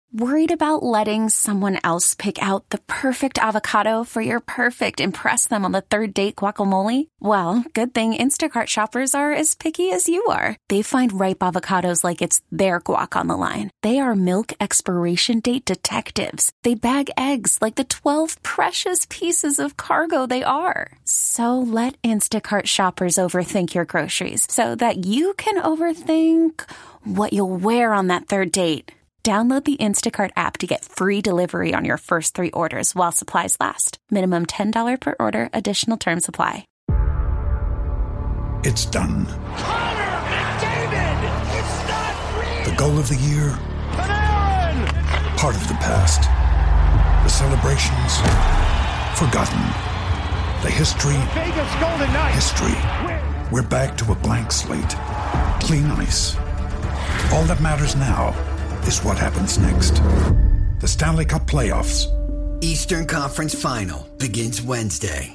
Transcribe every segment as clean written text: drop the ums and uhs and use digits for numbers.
Worried about letting someone else pick out the perfect avocado for your perfect impress them on the third date guacamole? Well, good thing Instacart shoppers are as picky as you are. They find ripe avocados like it's their guac on the line. They are milk expiration date detectives. They bag eggs like the 12 precious pieces of cargo they are. So let Instacart shoppers overthink your groceries so that you can overthink what you'll wear on that third date. Download the Instacart app to get free delivery on your first 3 orders while supplies last. Minimum $10 per order. Additional terms apply. It's done. Connor McDavid! It's not real! The goal of the year. Panarin! Part of the past. The celebrations. Forgotten. The history. Vegas Golden Knights! History. We're back to a blank slate. Clean ice. All that matters now is what happens next. The Stanley Cup playoffs. Eastern Conference Final begins Wednesday.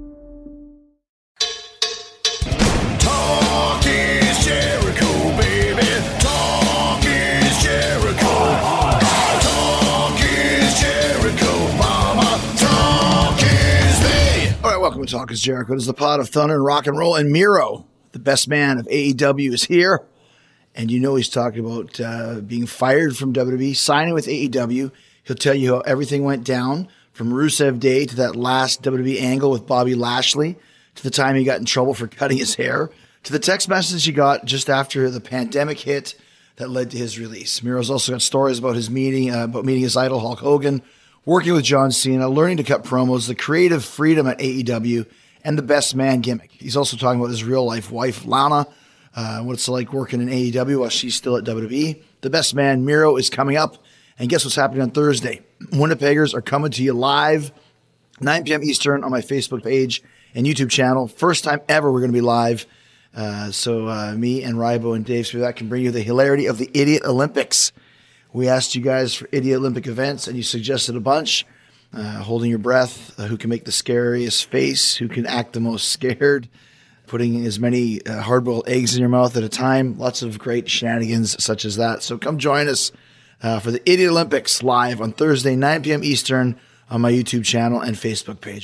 Talk is Jericho, baby. Talk is Jericho. Talk is Jericho, mama. Talk is me. All right, welcome to Talk is Jericho. This is the pod of thunder and rock and roll. And Miro, the best man of AEW, is here. And you know he's talking about being fired from WWE, signing with AEW. He'll tell you how everything went down from Rusev Day to that last WWE angle with Bobby Lashley, to the time he got in trouble for cutting his hair, to the text message he got just after the pandemic hit that led to his release. Miro's also got stories about his meeting his idol Hulk Hogan, working with John Cena, learning to cut promos, the creative freedom at AEW, and the best man gimmick. He's also talking about his real life wife, Lana, what it's like working in AEW while she's still at WWE. The best man, Miro, is coming up. And guess what's happening on Thursday? Winnipeggers are coming to you live, 9 p.m. Eastern on my Facebook page and YouTube channel. First time ever we're going to be live. So me and Rybo and Dave Spivak can bring you the hilarity of the Idiot Olympics. We asked you guys for Idiot Olympic events, and you suggested a bunch. Holding your breath, who can make the scariest face, who can act the most scared, putting as many hard-boiled eggs in your mouth at a time. Lots of great shenanigans such as that. So come join us for the Idiot Olympics live on Thursday, 9 p.m. Eastern on my YouTube channel and Facebook page.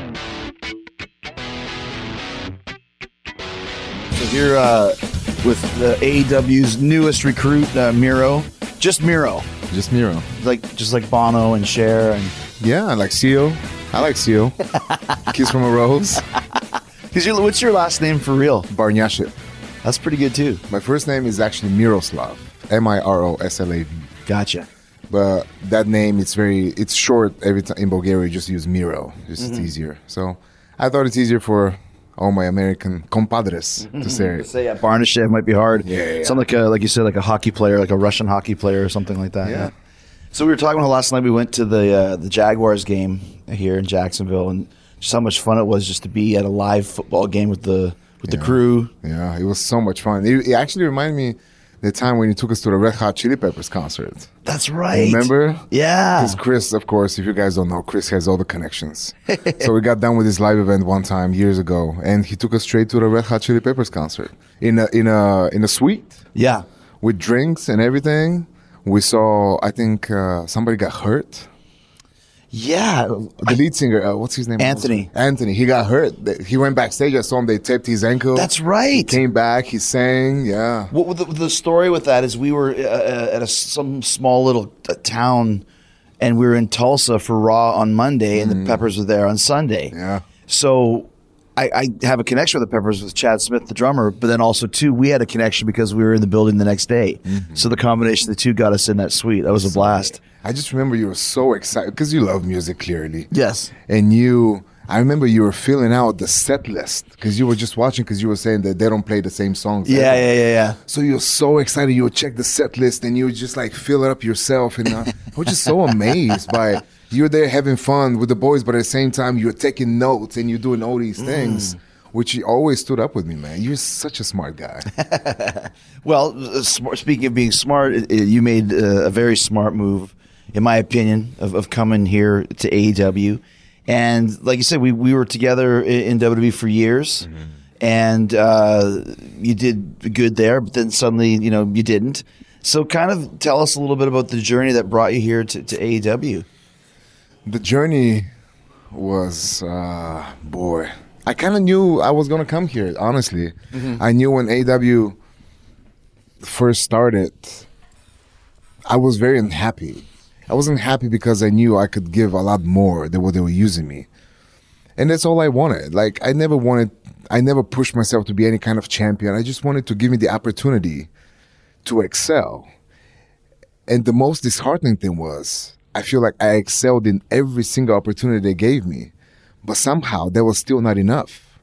So here with the AEW's newest recruit, Miro. Just Miro. Just Miro. Just like Bono and Cher. And yeah, I like Seal. I like Seal. Kiss from a Rose. What's your last name for real? Barnyashit. That's pretty good too. My first name is actually Miroslav. Miroslav. Gotcha. But that name, it's short. Every time in Bulgaria, you just use Miro. It's easier. So I thought it's easier for all my American compadres to say it. Say Barnyashev might be hard. Yeah. Sound like you said, like a hockey player, like a Russian hockey player or something like that. Yeah. So we were talking about last night. We went to the Jaguars game here in Jacksonville, and just how much fun it was just to be at a live football game with the crew. Yeah, it was so much fun. It actually reminded me the time when you took us to the Red Hot Chili Peppers concert. That's right. Remember? Yeah. Because Chris, of course, if you guys don't know, Chris has all the connections. So we got done with this live event one time years ago, and he took us straight to the Red Hot Chili Peppers concert in a suite. Yeah. With drinks and everything. We saw, I think, somebody got hurt. Yeah. The lead singer, what's his name? Anthony. Anthony. He got hurt. He went backstage. I saw him. They taped his ankle. That's right. He came back. He sang. Yeah. What the story with that is we were at some small little town, and we were in Tulsa for Raw on Monday, and the Peppers were there on Sunday. Yeah. So I have a connection with the Peppers with Chad Smith, the drummer, but then also, too, we had a connection because we were in the building the next day. So the combination of the two got us in that suite. That was a blast. I just remember you were so excited because you love music, clearly. Yes. And I remember you were filling out the set list because you were just watching because you were saying that they don't play the same songs. Yeah. So you were so excited. You would check the set list and you would just like fill it up yourself. And I was just so amazed by you were there having fun with the boys, but at the same time you were taking notes and you're doing all these things, which always stood up with me, man. You're such a smart guy. Well, speaking of being smart, you made a very smart move, in my opinion, of coming here to AEW. And like you said, we were together in WWE for years, and you did good there, but then suddenly, you didn't. So kind of tell us a little bit about the journey that brought you here to AEW. The journey was, boy, I kind of knew I was going to come here, honestly. I knew when AEW first started, I was very unhappy. I wasn't happy because I knew I could give a lot more than what they were using me. And that's all I wanted. Like, I never pushed myself to be any kind of champion. I just wanted to give me the opportunity to excel. And the most disheartening thing was, I feel like I excelled in every single opportunity they gave me, but somehow that was still not enough.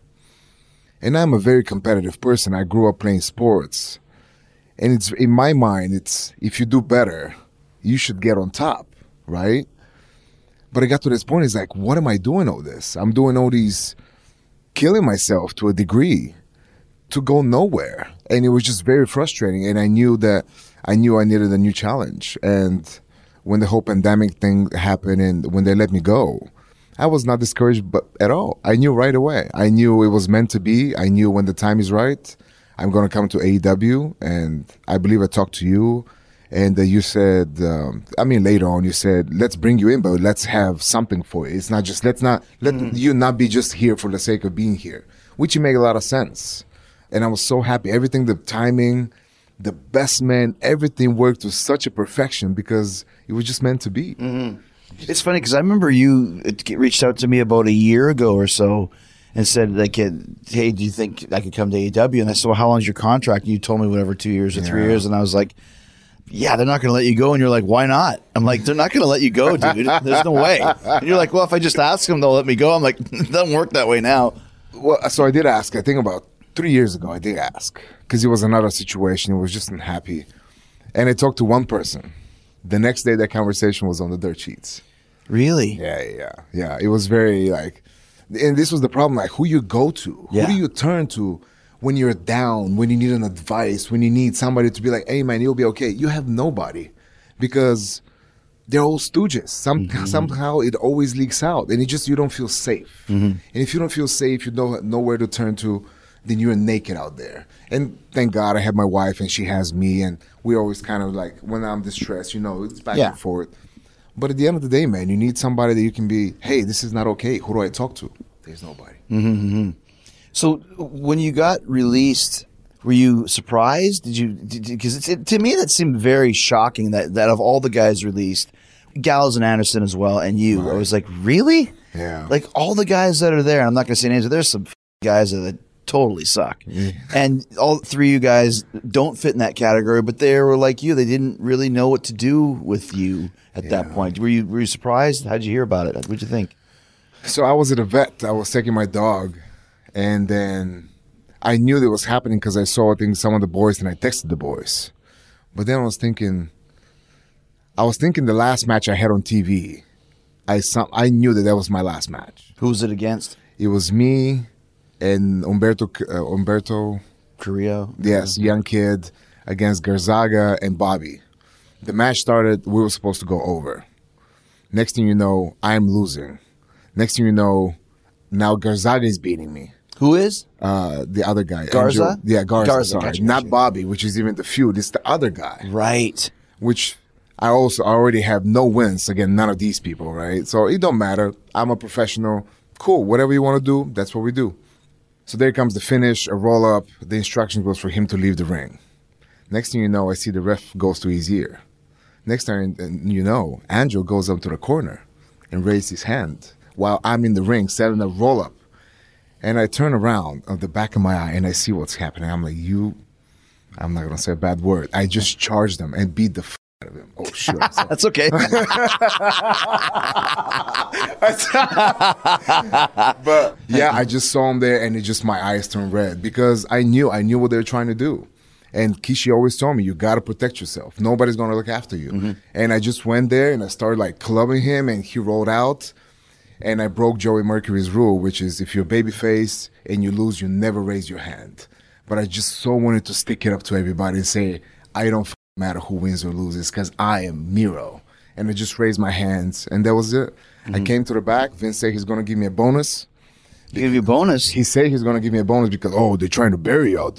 And I'm a very competitive person. I grew up playing sports. And it's in my mind, it's if you do better, you should get on top, right? But I got to this point, it's like, what am I doing all this? I'm doing all these, killing myself to a degree to go nowhere. And it was just very frustrating. And I knew I needed a new challenge. And when the whole pandemic thing happened and when they let me go, I was not discouraged at all. I knew right away. I knew it was meant to be. I knew when the time is right, I'm going to come to AEW. And I believe I talked to you. And you said, later on, you said, let's bring you in, but let's have something for you. It's not just, let you not be just here for the sake of being here, which made a lot of sense. And I was so happy. Everything, the timing, the best man, everything worked to such a perfection because it was just meant to be. It's funny because I remember you reached out to me about a year ago or so and said, like, hey, do you think I could come to AEW? And I said, well, how long is your contract? And you told me whatever, 2 years or 3 years. And I was like, yeah, they're not going to let you go. And you're like, why not? I'm like, they're not going to let you go, dude. There's no way. And you're like, well, if I just ask them, they'll let me go. I'm like, it doesn't work that way now. Well, so I did ask. I think about 3 years ago, I did ask because it was another situation. It was just unhappy. And I talked to one person. The next day, that conversation was on the dirt sheets. Really? Yeah. It was very like, and this was the problem, like who you go to. Yeah. Who do you turn to when you're down, when you need an advice, when you need somebody to be like, hey, man, you'll be okay. You have nobody because they're all stooges. Somehow it always leaks out and you don't feel safe. And if you don't feel safe, you don't know where to turn to, then you're naked out there. And thank God I have my wife and she has me and we always kind of like, when I'm distressed, it's back and forth. But at the end of the day, man, you need somebody that you can be, hey, this is not okay. Who do I talk to? There's nobody. So when you got released, were you surprised? Because to me that seemed very shocking that of all the guys released, Gallows and Anderson as well, and you, I was like, really? Yeah. Like all the guys that are there, I'm not going to say names, but there's some guys that totally suck. And all three of you guys don't fit in that category, but they were like you. They didn't really know what to do with you at that point. Were you surprised? How'd you hear about it? What'd you think? So I was at a vet. I was taking my dog. And then I knew that was happening because I saw some of the boys and I texted the boys. But then I was thinking the last match I had on TV, I knew that was my last match. Who was it against? It was me and Humberto Carrillo. Yes, young kid against Garzaga and Bobby. The match started, we were supposed to go over. Next thing you know, I'm losing. Next thing you know, now Garzaga is beating me. Who is? The other guy. Garza? Garza, sorry. Gotcha. Not Bobby, which is even the feud. It's the other guy. Right. Which I already have no wins against none of these people, right? So it don't matter. I'm a professional. Cool. Whatever you want to do, that's what we do. So there comes the finish, a roll-up. The instructions was for him to leave the ring. Next thing you know, I see the ref goes to his ear. Next time you know, Andrew goes up to the corner and raises his hand while I'm in the ring setting a roll-up. And I turn around on the back of my eye and I see what's happening. I'm like, I'm not going to say a bad word. I just charged him and beat the out of him. Oh, sure. That's okay. But yeah, I just saw him there and my eyes turned red because I knew what they were trying to do. And Kishi always told me, you got to protect yourself. Nobody's going to look after you. And I just went there and I started like clubbing him and he rolled out. And I broke Joey Mercury's rule, which is if you're babyface and you lose, you never raise your hand. But I just so wanted to stick it up to everybody and say, I don't matter who wins or loses because I am Miro. And I just raised my hands, and that was it. I came to the back. Vince said he's going to give me a bonus. Give you a bonus? He said he's going to give me a bonus because, they're trying to bury you out there.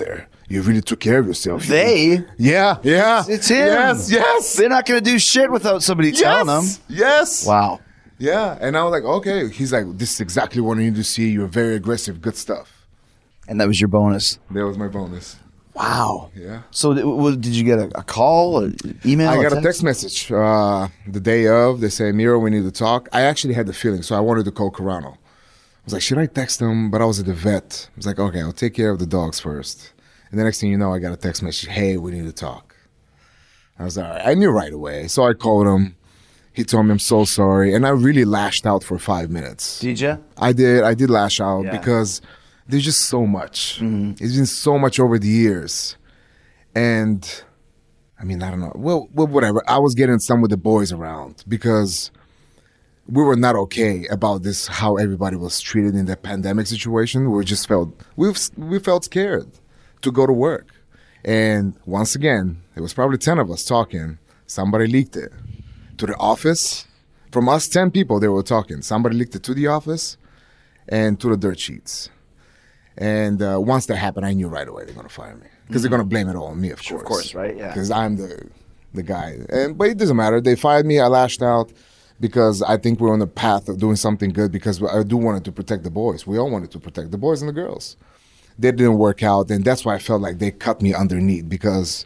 You really took care of yourself. They? Yeah. It's him. Yes. They're not going to do shit without somebody telling them. Yes. Wow. Yeah. And I was like, okay. He's like, this is exactly what I need to see. You're very aggressive. Good stuff. And that was your bonus. That was my bonus. Wow. Yeah. So did you get a call, an email? I got a text message the day of. They say, Miro, we need to talk. I actually had the feeling, so I wanted to call Carano. I was like, should I text him? But I was at the vet. I was like, okay, I'll take care of the dogs first. And the next thing you know, I got a text message, hey, we need to talk. I was like, all right. I knew right away. So I called him. He told me I'm so sorry. And I really lashed out for 5 minutes. Did you? I did lash out Yeah. because there's just so much. It's been so much over the years. And I mean, I don't know. Well, whatever. I was getting some with the boys around because we were not okay about this, how everybody was treated in the pandemic situation. We felt scared to go to work. And once again, there was probably 10 of us talking. Somebody leaked it to the office. From us 10 people, they were talking. Somebody leaked it to the office and to the dirt sheets. And once that happened, I knew right away they're going to fire me. Because they're going to blame it all on me, of course. Of course, right? Yeah. Because I'm the guy. But it doesn't matter. They fired me. I lashed out because I think we're on the path of doing something good because I do wanted to protect the boys. We all wanted to protect the boys and the girls. That didn't work out. And that's why I felt like they cut me underneath because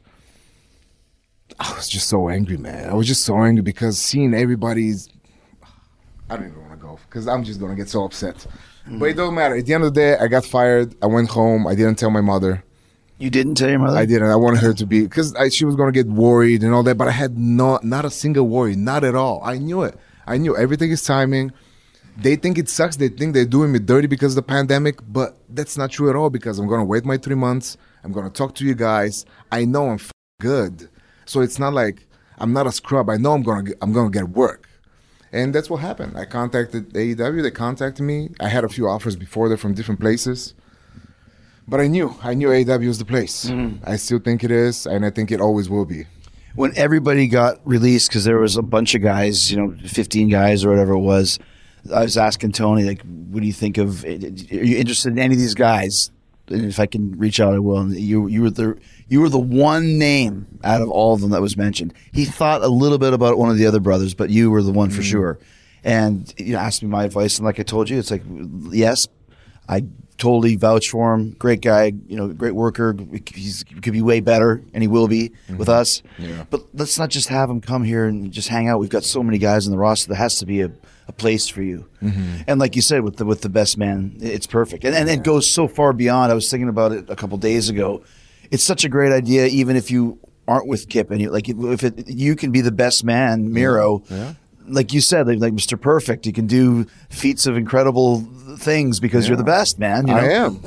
I was just so angry, man. I was just so angry because seeing everybody's... I don't even want to go because I'm just going to get so upset. But it doesn't matter. At the end of the day, I got fired. I went home. I didn't tell my mother. You didn't tell your mother? I didn't. I wanted her to be, because she was going to get worried and all that, but I had not a single worry, not at all. I knew it. I knew everything is timing. They think it sucks. They think they're doing me dirty because of the pandemic, but that's not true at all because I'm going to wait my 3 months. I'm going to talk to you guys. I know I'm good. So it's not like I'm not a scrub. I know I'm going to get work. And that's what happened. I contacted AEW. They contacted me. I had a few offers before that from different places. But I knew AEW was the place. I still think it is, and I think it always will be. When everybody got released, because there was a bunch of guys, 15 guys or whatever it was, I was asking Tony, like, what do you think of, are you interested in any of these guys? And if I can reach out, I will. And you were the one name out of all of them that was mentioned. He thought a little bit about one of the other brothers, but you were the one for sure. And asked me my advice, and like I told you, it's like, yes, I totally vouch for him. Great guy, great worker. He could be way better, and he will be with us. Yeah. But let's not just have him come here and just hang out. We've got so many guys in the roster. There has to be a place for you. And like you said, with the best man, it's perfect. And it goes so far beyond. I was thinking about it a couple days ago. It's such a great idea, even if you aren't with Kip, and you can be the best man, Miro. Yeah. Like you said, like Mr. Perfect, you can do feats of incredible things because you're the best, man. I am.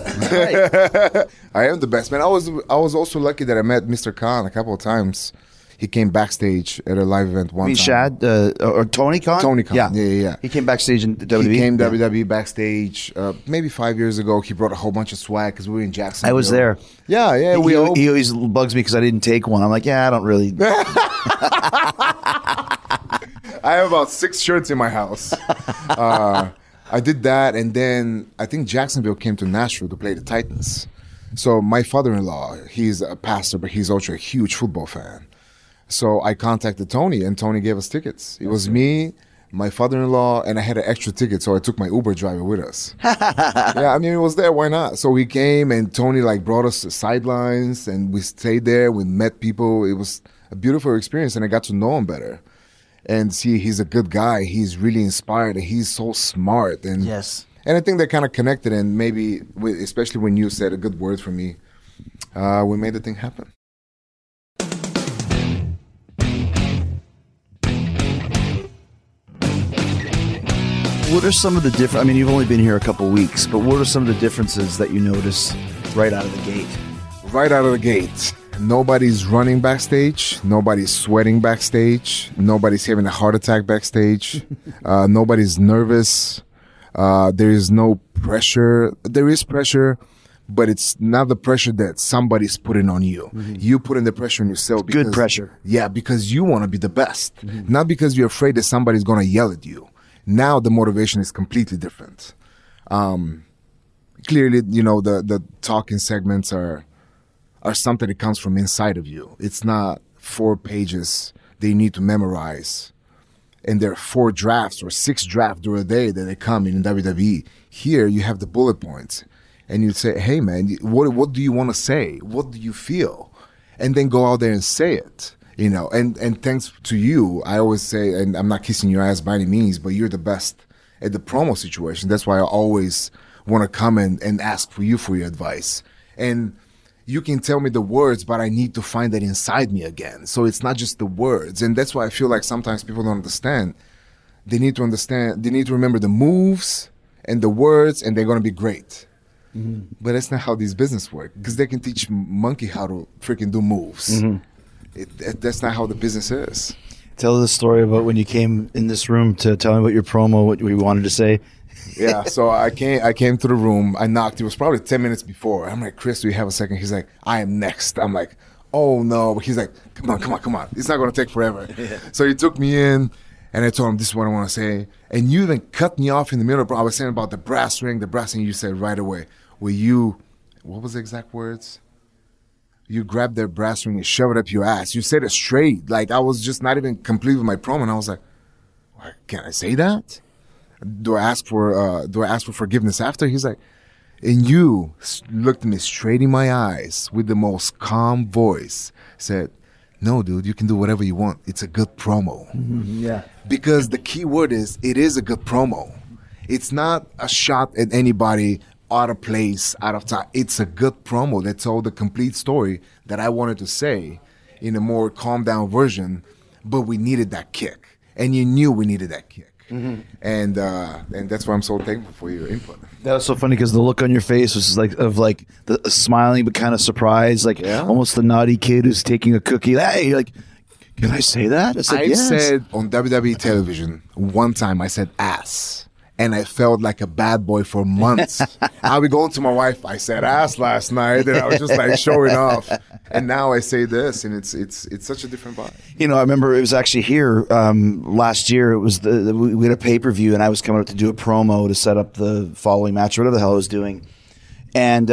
I am the best, man. I was also lucky that I met Mr. Khan a couple of times. He came backstage at a live event one time. Shad or Tony Khan? Tony Khan, yeah. He came backstage in WWE? He came WWE backstage maybe 5 years ago. He brought a whole bunch of swag because we were in Jacksonville. I was there. Yeah. He always bugs me because I didn't take one. I'm like, I don't really... I have about 6 shirts in my house. I did that, and then I think Jacksonville came to Nashville to play the Titans. So my father-in-law, he's a pastor, but he's also a huge football fan. So I contacted Tony, and Tony gave us tickets. It was me, my father-in-law, and I had an extra ticket, so I took my Uber driver with us. Yeah, I mean, it was there. Why not? So we came, and Tony brought us to sidelines, and we stayed there. We met people. It was a beautiful experience, and I got to know him better. And see, he's a good guy. He's really inspired, and he's so smart. And yes. And I think they kind of connected, and maybe, especially when you said a good word for me, we made the thing happen. What are some of the different? I mean, you've only been here a couple weeks, but what are some of the differences that you notice right out of the gate? Right out of the gate, nobody's running backstage. Nobody's sweating backstage. Nobody's having a heart attack backstage. Nobody's nervous. There is no pressure. There is pressure, but it's not the pressure that somebody's putting on you. You putting the pressure on yourself. Because, good pressure. Yeah, because you want to be the best. Not because you're afraid that somebody's going to yell at you. Now the motivation is completely different. Clearly, the talking segments are are something that comes from inside of you. It's not 4 pages that you need to memorize. And there are 4 drafts or 6 drafts during a day that they come in WWE. Here, you have the bullet points. And you say, hey, man, what do you want to say? What do you feel? And then go out there and say it. You know, and thanks to you, I always say, and I'm not kissing your ass by any means, but you're the best at the promo situation. That's why I always want to come and ask for you for your advice. And you can tell me the words, but I need to find that inside me again. So it's not just the words. And that's why I feel like sometimes people don't understand. They need to remember the moves and the words, and they're going to be great. Mm-hmm. But that's not how these business work, because they can teach monkey how to freaking do moves. Mm-hmm. That's not how the business is. Tell the story about when you came in this room to tell me about your promo, what we wanted to say. Yeah, so I came to the room. I knocked. It was probably 10 minutes before. I'm like, Chris, do you have a second? He's like, I am next. I'm like, oh no. But he's like, come on. It's not going to take forever. Yeah. So he took me in, and I told him, this is what I want to say. And you then cut me off in the middle. I was saying about the brass ring. You said right away, what was the exact words? You grabbed their brass ring and shoved it up your ass. You said it straight. Like, I was just not even complete with my promo. And I was like, can I say that? Do I ask for forgiveness after? He's like, and you looked me straight in my eyes with the most calm voice, said, no, dude, you can do whatever you want. It's a good promo. Mm-hmm, yeah. Because the key word is, it is a good promo. It's not a shot at anybody out of place, out of time. It's a good promo that told the complete story that I wanted to say in a more calm down version, but we needed that kick. And you knew we needed that kick. Mm-hmm. And that's why I'm so thankful for your input. That was so funny because the look on your face was like the smiling but kind of surprised, almost the naughty kid who's taking a cookie. Hey, like, can I say that? I said on WWE television one time, I said ass. And I felt like a bad boy for months. I'll be going to my wife, I said ass last night, and I was just like showing off. And now I say this, and it's such a different vibe. You know, I remember it was actually here last year. It was we had a pay-per-view, and I was coming up to do a promo to set up the following match, or whatever the hell I was doing. And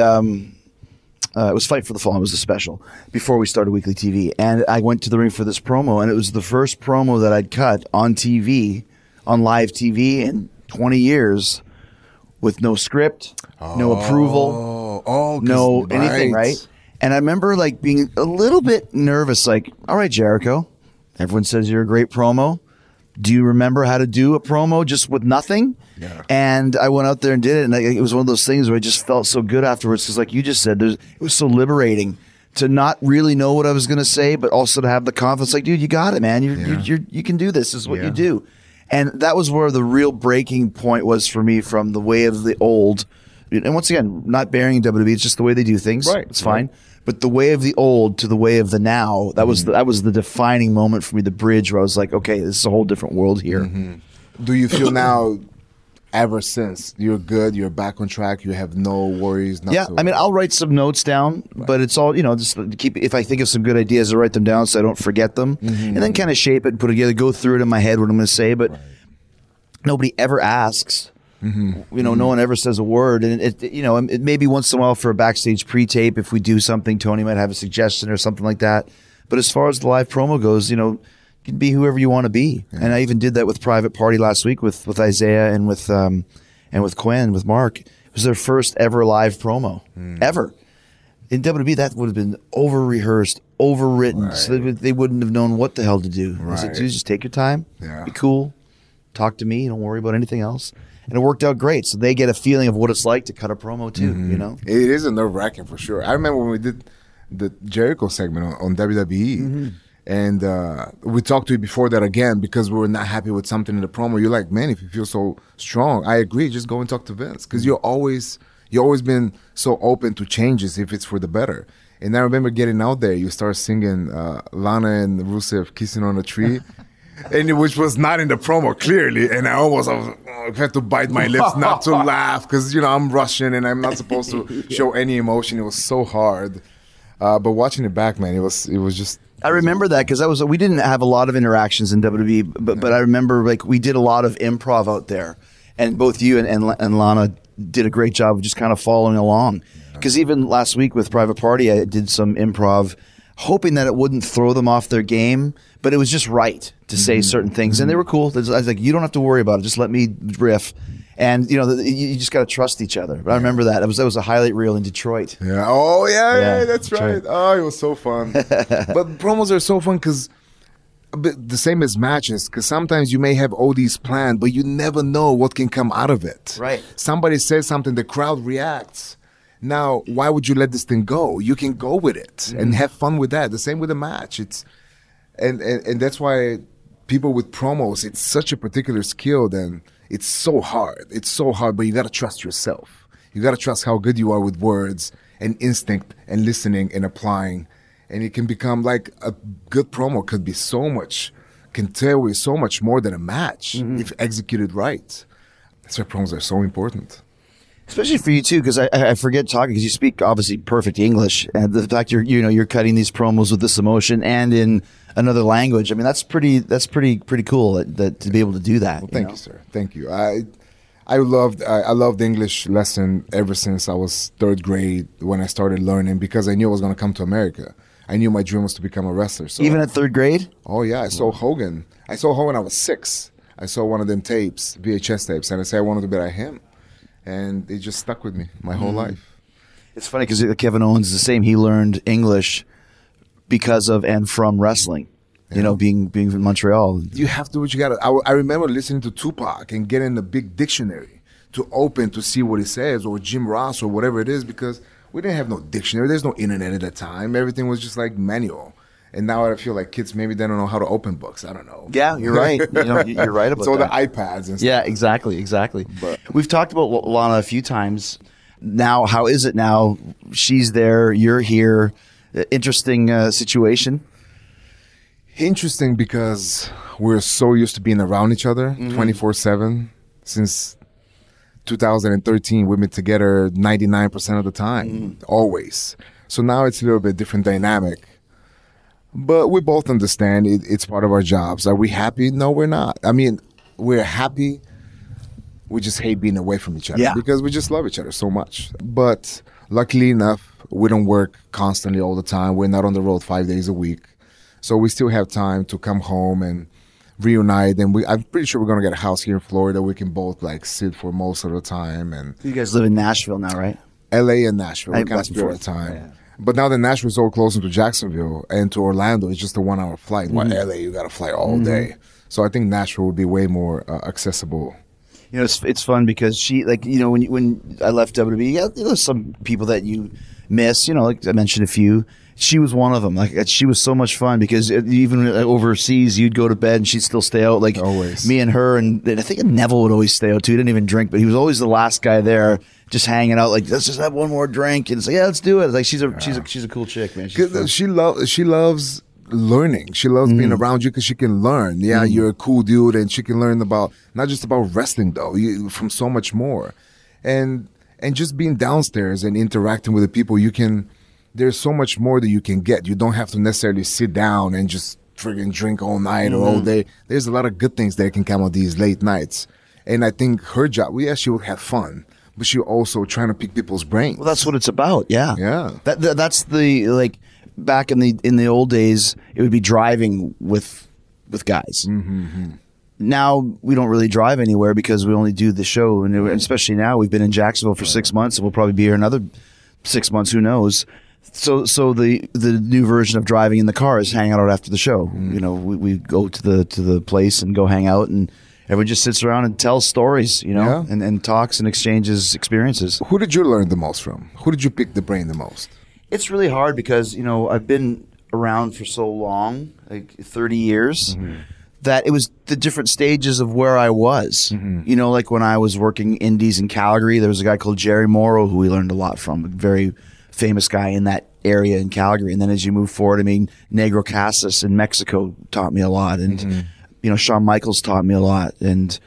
it was Fight for the Fallen. It was a special before we started weekly TV. And I went to the ring for this promo, and it was the first promo that I'd cut on TV, on live TV, in 20 years with no script, no approval, no anything, right? And I remember like being a little bit nervous, like, all right, Jericho, everyone says you're a great promo. Do you remember how to do a promo just with nothing? Yeah. And I went out there and did it, and it was one of those things where I just felt so good afterwards because, like you just said, it was so liberating to not really know what I was going to say, but also to have the confidence, like, dude, you got it, man. You can do this. This is what you do. And that was where the real breaking point was for me from the way of the old. And once again, not bearing WWE, it's just the way they do things. Right. It's fine. But the way of the old to the way of the now, that was the defining moment for me, the bridge where I was like, okay, this is a whole different world here. Mm-hmm. Do you feel now, ever since, you're good, you're back on track, you have no worries? I mean, I'll write some notes down, but it's all, just to keep, if I think of some good ideas, I write them down so I don't forget them, and then kind of shape it and put it together, go through it in my head what I'm going to say, but nobody ever asks. No one ever says a word, and it may be once in a while for a backstage pre-tape if we do something, Tony might have a suggestion or something like that. But as far as the live promo goes, you can be whoever you want to be. Yeah. And I even did that with Private Party last week with Isaiah and with Quinn, with Mark. It was their first ever live promo ever. In WWE, that would have been over-rehearsed, overwritten, so they wouldn't have known what the hell to do. I said, dude, just take your time, be cool, talk to me, don't worry about anything else. And it worked out great. So they get a feeling of what it's like to cut a promo too, It is a nerve-wracking for sure. I remember when we did the Jericho segment on WWE, and we talked to you before that again because we were not happy with something in the promo. You're like, man, if you feel so strong, I agree, just go and talk to Vince. Because you've always been so open to changes if it's for the better. And I remember getting out there, you start singing Lana and Rusev Kissing on a Tree. And which was not in the promo clearly, and I had to bite my lips not to laugh because I'm Russian and I'm not supposed to show any emotion. It was so hard, but watching it back, man, it was just. I remember that because we didn't have a lot of interactions in WWE, but I remember like we did a lot of improv out there, and both you and Lana did a great job of just kind of following along. Because even last week with Private Party, I did some improv, hoping that it wouldn't throw them off their game, but it was just right to say certain things, and they were cool. I was like, you don't have to worry about it. Just let me riff. And you just got to trust each other. I remember that. That was a highlight reel in Detroit. Yeah. Oh yeah, that's right. Detroit. Oh, it was so fun. But promos are so fun because the same as matches. Because sometimes you may have all these planned, but you never know what can come out of it. Right. Somebody says something, the crowd reacts. Now, why would you let this thing go? You can go with it and have fun with that. The same with a match. And that's why people with promos, it's such a particular skill. Then it's so hard. It's so hard, but you got to trust yourself. You got to trust how good you are with words and instinct and listening and applying. And it can become like a good promo can tell you so much more than a match if executed right. That's why promos are so important. Especially for you too, because I forget talking, because you speak obviously perfect English, and the fact you're cutting these promos with this emotion and in another language. I mean, that's pretty cool that to be able to do that. Well, thank you, sir. Thank you. I loved English lesson ever since I was 3rd grade when I started learning, because I knew I was going to come to America. I knew my dream was to become a wrestler. So even at 3rd grade? Oh yeah, I saw Hogan. I was 6. I saw one of them tapes, VHS tapes, and I said I wanted to be like him. And it just stuck with me my whole life. It's funny because Kevin Owens is the same. He learned English because of and from wrestling. Yeah. Being from Montreal. You have to do what you got to. I remember listening to Tupac and getting a big dictionary to open to see what he says, or Jim Ross or whatever it is, because we didn't have no dictionary. There's no internet at that time. Everything was just like manual. And now I feel like kids, maybe they don't know how to open books. I don't know. Yeah, you're right. You're right about it's all that. the iPads and stuff. Yeah, exactly. But we've talked about Lana a few times. Now, how is it now? She's there, you're here. Interesting situation. Interesting because we're so used to being around each other 24/7. Since 2013, we've been together 99% of the time, always. So now it's a little bit different dynamic. But we both understand it's part of our jobs. Are we happy? No, we're not. I mean, we're happy. We just hate being away from each other because we just love each other so much. But luckily enough, we don't work constantly all the time. We're not on the road 5 days a week. So we still have time to come home and reunite. And I'm pretty sure we're going to get a house here in Florida. We can both sit for most of the time. And you guys live in Nashville now, right? LA and Nashville. We kind of split the time. Yeah. But now that Nashville's all close into Jacksonville and to Orlando, it's just a 1-hour flight. While LA, you got to fly all day. So I think Nashville would be way more accessible. It's fun because she, when I left WWE, there's some people that you miss. Like I mentioned a few. She was one of them. She was so much fun because even overseas, you'd go to bed and she'd still stay out. Like always, me and her, and I think Neville would always stay out too. He didn't even drink, but he was always the last guy there, just hanging out. Like, let's just have one more drink, and it's like, yeah, let's do it. Like she's a cool chick, man. She loves learning. She loves being around you because she can learn. Yeah, you're a cool dude, and she can learn about not just about wrestling though, from so much more, and just being downstairs and interacting with the people you can. There's so much more that you can get. You don't have to necessarily sit down and just friggin' drink all night or all day. There's a lot of good things that can come on these late nights. And I think her job, she will have fun, but she also trying to pick people's brains. Well, that's what it's about. Yeah. Yeah. That's the, back in the old days, it would be driving with guys. Mm-hmm. Now we don't really drive anywhere because we only do the show. And especially now, we've been in Jacksonville for 6 months, and we'll probably be here another 6 months. Who knows? So the new version of driving in the car is hang out after the show. We go to the place and go hang out, and everyone just sits around and tells stories, and talks and exchanges experiences. Who did you learn the most from? Who did you pick the brain the most? It's really hard because, I've been around for so long, like 30 years, that it was the different stages of where I was. Like when I was working indies in Calgary, there was a guy called Jerry Morrow who we learned a lot from, a very famous guy in that area in Calgary. And then as you move forward, Negro Casas in Mexico taught me a lot. And, Shawn Michaels taught me a lot. And,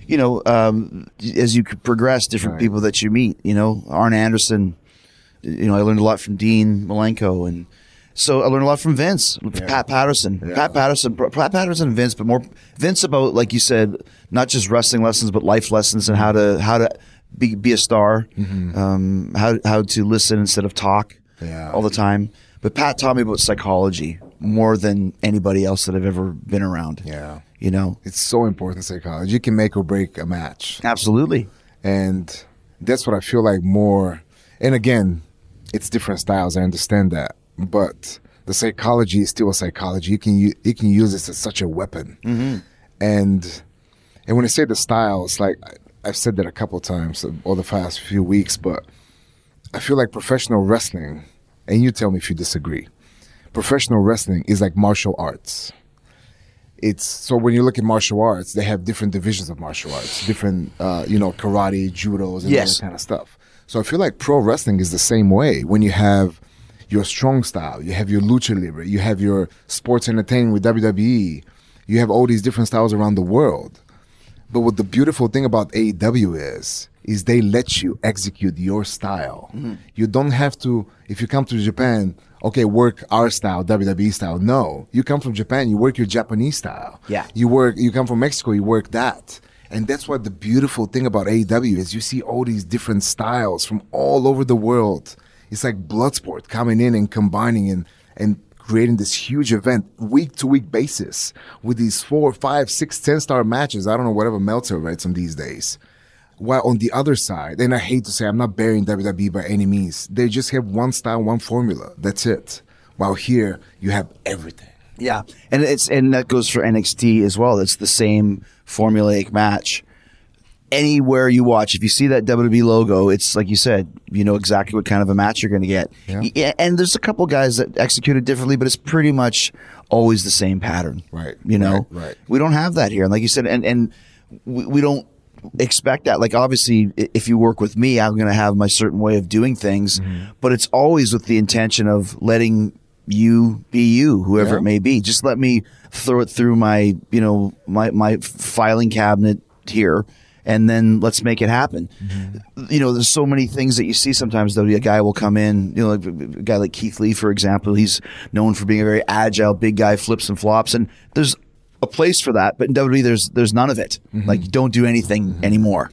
as you progress, different people that you meet, Arn Anderson, I learned a lot from Dean Malenko. And so I learned a lot from Vince, Pat Patterson. Yeah. Pat Patterson and Vince, but more Vince about, like you said, not just wrestling lessons, but life lessons and how to be a star, how to listen instead of talk all the time. But Pat taught me about psychology more than anybody else that I've ever been around. Yeah. You know? It's so important, psychology. You can make or break a match. Absolutely. And that's what I feel like more. And again, it's different styles. I understand that. But the psychology is still a psychology. You can use this as such a weapon. And when I say the styles, like I've said that a couple of times over the past few weeks, but I feel like professional wrestling, and you tell me if you disagree, professional wrestling is like martial arts. So when you look at martial arts, they have different divisions of martial arts, different, karate, judos, and all that kind of stuff. So I feel like pro wrestling is the same way. When you have your strong style, you have your lucha libre, you have your sports entertainment with WWE, you have all these different styles around the world. But what the beautiful thing about AEW is they let you execute your style. You don't have to, if you come to Japan, okay, work our style, WWE style. No, you come from Japan, you work your Japanese style. Yeah. You come from Mexico, you work that. And that's what the beautiful thing about AEW is. You see all these different styles from all over the world. It's like Bloodsport coming in and combining and creating this huge event week-to-week basis with these 4, 5, 6, 10-star matches. I don't know, whatever Meltzer writes them these days. While on the other side, and I hate to say I'm not burying WWE by any means, they just have one style, one formula. That's it. While here, you have everything. Yeah, and that goes for NXT as well. It's the same formulaic match. Anywhere you watch, if you see that WWE logo, it's like you said, you know exactly what kind of a match you're going to get. Yeah, and there's a couple guys that execute it differently, but it's pretty much always the same pattern. Right. You know, right. We don't have that here, and like you said, and we don't expect that. Like obviously, if you work with me, I'm going to have my certain way of doing things, but it's always with the intention of letting you be you, whoever it may be. Just let me throw it through my, my filing cabinet here, and then let's make it happen. You know, there's so many things that you see sometimes, though. A guy will come in, like a guy like Keith Lee, for example. He's known for being a very agile, big guy, flips and flops, and there's a place for that. But in WWE, there's none of it. Like, you don't do anything anymore.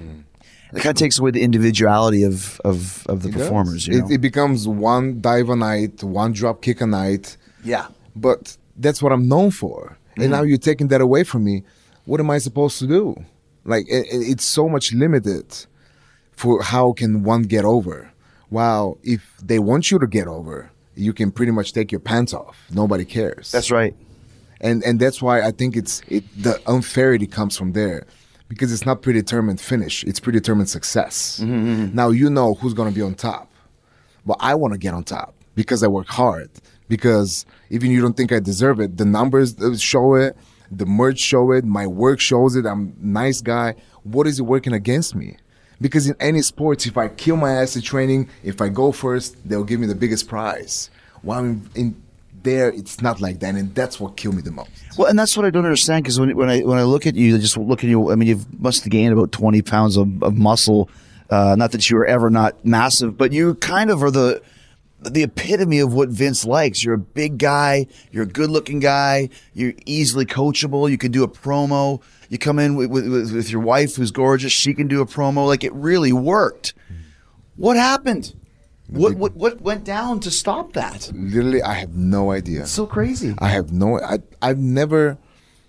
It kind of takes away the individuality of the performers. You know? It becomes one dive a night, one drop kick a night. Yeah. But that's what I'm known for. And now you're taking that away from me. What am I supposed to do? Like, it's so much limited for how can one get over. While if they want you to get over, you can pretty much take your pants off. Nobody cares. That's right. And that's why I think the unfairity comes from there. Because it's not predetermined finish. It's predetermined success. Now you know who's going to be on top. But I want to get on top because I work hard. Because even you don't think I deserve it, the numbers show it. The merch show it. My work shows it. I'm a nice guy. What is it working against me? Because in any sports, if I kill my ass in training, if I go first, they'll give me the biggest prize. While in there, it's not like that, and that's what killed me the most. Well, and that's what I don't understand, because when I look at you, just look at you, I mean, you must have gained about 20 pounds of muscle. Not that you were ever not massive, but you kind of are the epitome of what Vince likes. You're a big guy. You're a good-looking guy. You're easily coachable. You can do a promo. You come in with your wife, who's gorgeous. She can do a promo. Like, it really worked. What happened? What went down to stop that? Literally, I have no idea. It's so crazy. I have no. I've never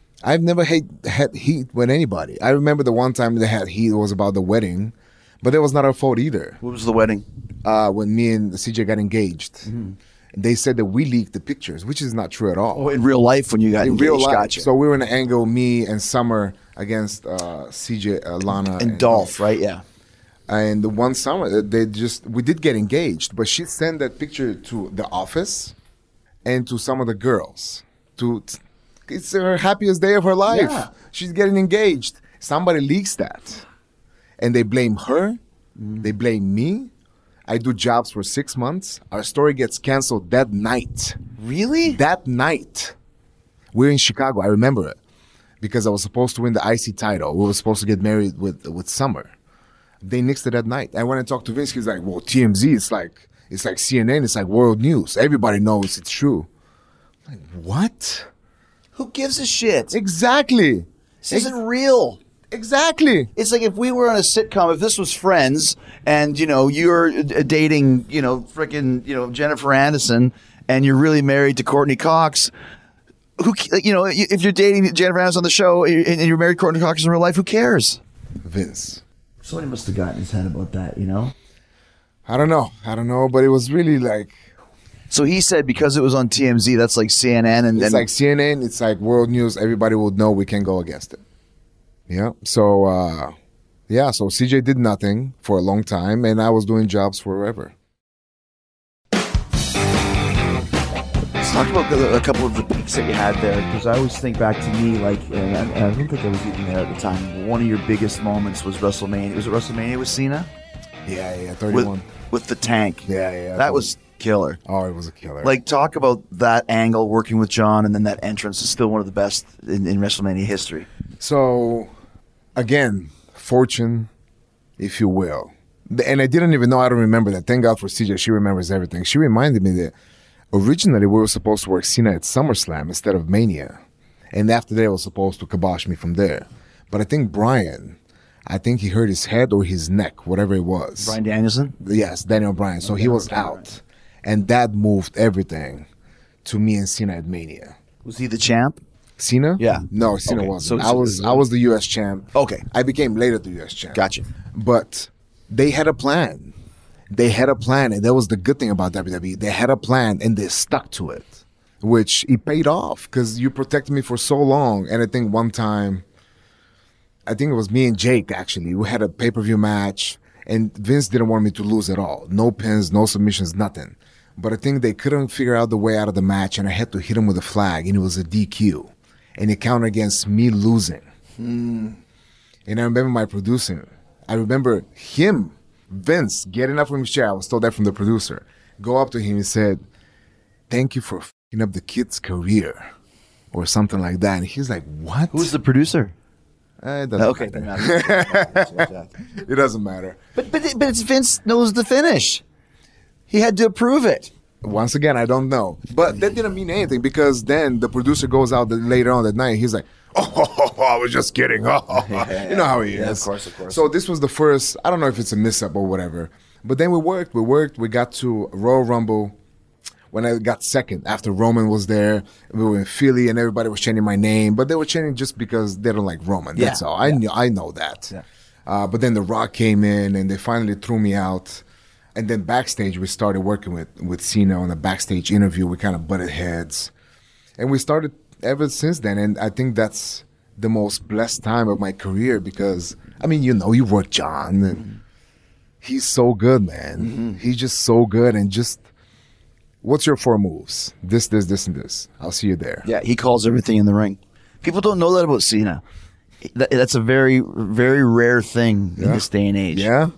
had heat with anybody. I remember the one time they had heat. It was about the wedding, but it was not our fault either. What was the wedding? When me and CJ got engaged. They said that we leaked the pictures, which is not true at all. Oh, in real life when you got engaged? Real life. Gotcha. So we were in an angle, me and Summer against CJ, Lana, and Dolph, right? Yeah. And the one summer, we did get engaged, but she sent that picture to the office and to some of the girls. It's her happiest day of her life. Yeah. She's getting engaged. Somebody leaks that. And they blame her. They blame me. I do jobs for 6 months. Our story gets canceled that night. Really? That night. We're in Chicago. I remember it. Because I was supposed to win the IC title. We were supposed to get married with Summer. They nixed it that night. And when I talked to Vince, he's like, well, TMZ, it's like CNN, it's like world news. Everybody knows it's true. I'm like, what? Who gives a shit? Exactly. This isn't real. Exactly. It's like if we were on a sitcom, if this was Friends, and you're dating, freaking, Jennifer Aniston, and you're really married to Courtney Cox. If you're dating Jennifer Aniston on the show and you're married to Courtney Cox in real life, who cares? Vince. Somebody must have gotten his head about that, I don't know, but it was really like. So he said because it was on TMZ, that's like CNN, and It's like CNN, it's like world news. Everybody will know we can go against it. Yeah. So, so CJ did nothing for a long time, and I was doing jobs forever. Let's talk about a couple of the peaks that you had there, because I always think back to me, like, and I don't think I was even there at the time. One of your biggest moments was WrestleMania. Was it WrestleMania with Cena? Yeah, 31. With the tank. Yeah. That was killer. Oh, it was a killer. Like, talk about that angle working with John, and then that entrance is still one of the best in WrestleMania history. So, again, fortune, if you will. And I didn't even know, I don't remember that. Thank God for CJ, she remembers everything. She reminded me that originally we were supposed to work Cena at SummerSlam instead of Mania. And after that, I was supposed to kibosh me from there. But I think Brian, he hurt his head or his neck, whatever it was. Bryan Danielson? Yes, Daniel Bryan. So he was out. Right. And that moved everything to me and Cena at Mania. Was he the champ? Cena? Yeah. No, Cena wasn't. I was the U.S. champ. Okay. I became later the U.S. champ. Gotcha. But they had a plan. And that was the good thing about WWE. They had a plan, and they stuck to it, which it paid off because you protected me for so long. And I think one time, it was me and Jake, actually. We had a pay-per-view match, and Vince didn't want me to lose at all. No pins, no submissions, nothing. But I think they couldn't figure out the way out of the match, and I had to hit him with a flag, and it was a DQ. And it counted against me losing. And I remember my producer. I remember him, Vince, getting up from his chair. I was told that from the producer. Go up to him and said, "Thank you for f***ing up the kid's career," or something like that. And he's like, "What?" Who's the producer? It doesn't matter. It doesn't matter. But it's Vince knows the finish. He had to approve it. Once again, I don't know. But that didn't mean anything because then the producer goes out later on that night. He's like, "Oh, I was just kidding." You know how he is. Yeah, of course. So this was the first, I don't know if it's a mix-up or whatever. But then we worked. We got to Royal Rumble when I got second after Roman was there. We were in Philly and everybody was chanting my name. But they were chanting just because they don't like Roman. That's all. I know that. Yeah. But then The Rock came in and they finally threw me out. And then backstage, we started working with Cena on a backstage interview. We kind of butted heads. And we started ever since then. And I think that's the most blessed time of my career because, you work John. And he's so good, man. Mm-hmm. He's just so good. And just, what's your 4 moves? This, and this. I'll see you there. Yeah, he calls everything in the ring. People don't know that about Cena. That's a very, very rare thing in this day and age. Yeah.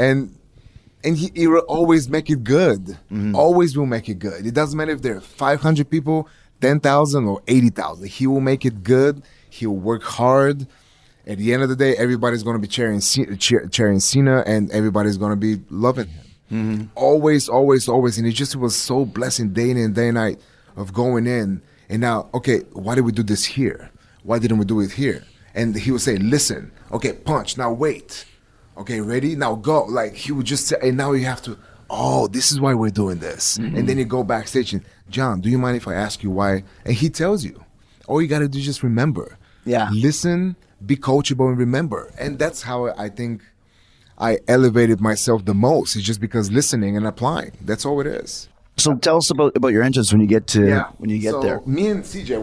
And he will always make it good. Mm-hmm. Always will make it good. It doesn't matter if there are 500 people, 10,000 or 80,000. He will make it good. He will work hard. At the end of the day, everybody's going to be cheering Cena and everybody's going to be loving him. Mm-hmm. Always. And it was so blessing day in and day night of going in. And now, okay, why did we do this here? Why didn't we do it here? And he would say, "Listen, okay, punch, now wait. Okay, ready? Now go." Like, he would just say, and now you have to, this is why we're doing this. Mm-hmm. And then you go backstage and, "John, do you mind if I ask you why?" And he tells you. All you got to do is just remember. Yeah. Listen, be coachable, and remember. And that's how I think I elevated myself the most. It's just because listening and applying. That's all it is. So tell us about your entrance when you get there. Me and CJ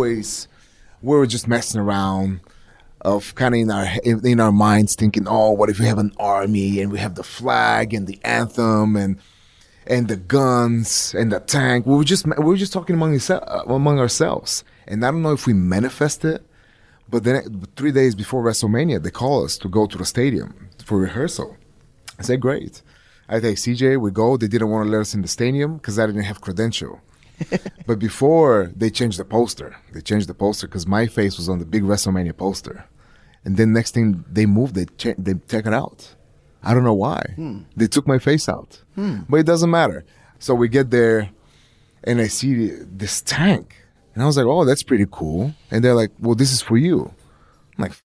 we were just messing around. Of kind of in our minds thinking, what if we have an army and we have the flag and the anthem and the guns and the tank? We were just talking among ourselves. And I don't know if we manifested, but then 3 days before WrestleMania, they call us to go to the stadium for rehearsal. I said, "Great." I take CJ, we go. They didn't want to let us in the stadium because I didn't have credential. But before, they changed the poster. Because my face was on the big WrestleMania poster. And then next thing, they moved, they take it out. I don't know why. They took my face out. But it doesn't matter. So we get there, and I see this tank. And I was like, "Oh, that's pretty cool." And they're like, "Well, this is for you." I'm like,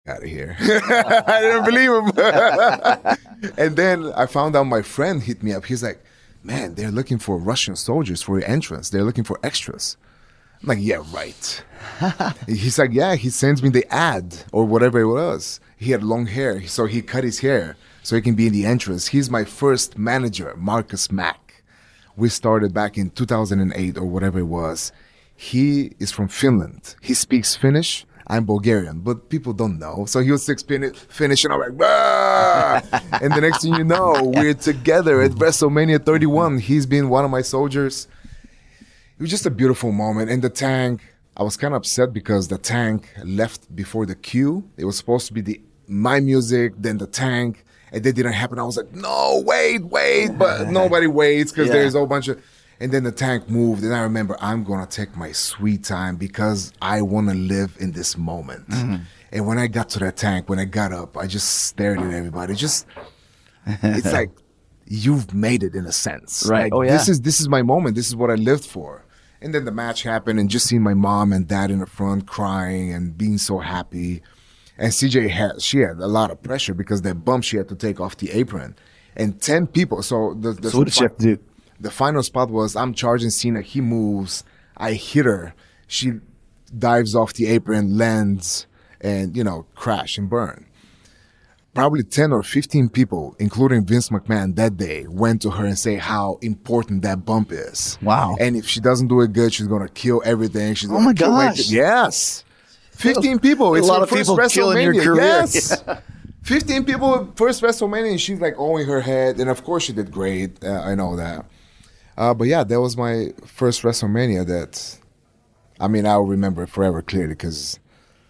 out of here. I didn't believe him. And then I found out my friend hit me up. He's like, man, they're looking for Russian soldiers for your entrance. They're looking for extras. I'm like, yeah, right. He's like, yeah, he sends me the ad or whatever it was. He had long hair, so he cut his hair so he can be in the entrance. He's my first manager, Marcus Mack. We started back in 2008 or whatever it was. He is from Finland. He speaks Finnish. I'm Bulgarian, but people don't know. So he was Finnish, and I'm like, bah! And the next thing you know, we're together at WrestleMania 31. He's been one of my soldiers. It was just a beautiful moment. And the tank, I was kind of upset because the tank left before the queue. It was supposed to be my music, then the tank, and that didn't happen. I was like, no, wait, but nobody waits because there's a whole bunch of... And then the tank moved, and I remember I'm going to take my sweet time because I want to live in this moment. Mm-hmm. And when I got to that tank, when I got up, I just stared at everybody. It's like, you've made it in a sense. Right. Like, this is my moment. This is what I lived for. And then the match happened, and just seeing my mom and dad in the front crying and being so happy. And CJ she had a lot of pressure because that bump she had to take off the apron. And 10 people. So what did she have to do? The final spot was I'm charging Cena. He moves. I hit her. She dives off the apron, lands, and, crash and burn. Probably 10 or 15 people, including Vince McMahon that day, went to her and say how important that bump is. Wow. And if she doesn't do it good, she's going to kill everything. She's oh, my gosh. Yes. 15 people. It's a lot of people killing your career. Yes. 15 people, first WrestleMania, and she's like owing her head. And of course she did great. I know that. But yeah, that was my first WrestleMania that, I'll remember it forever clearly because,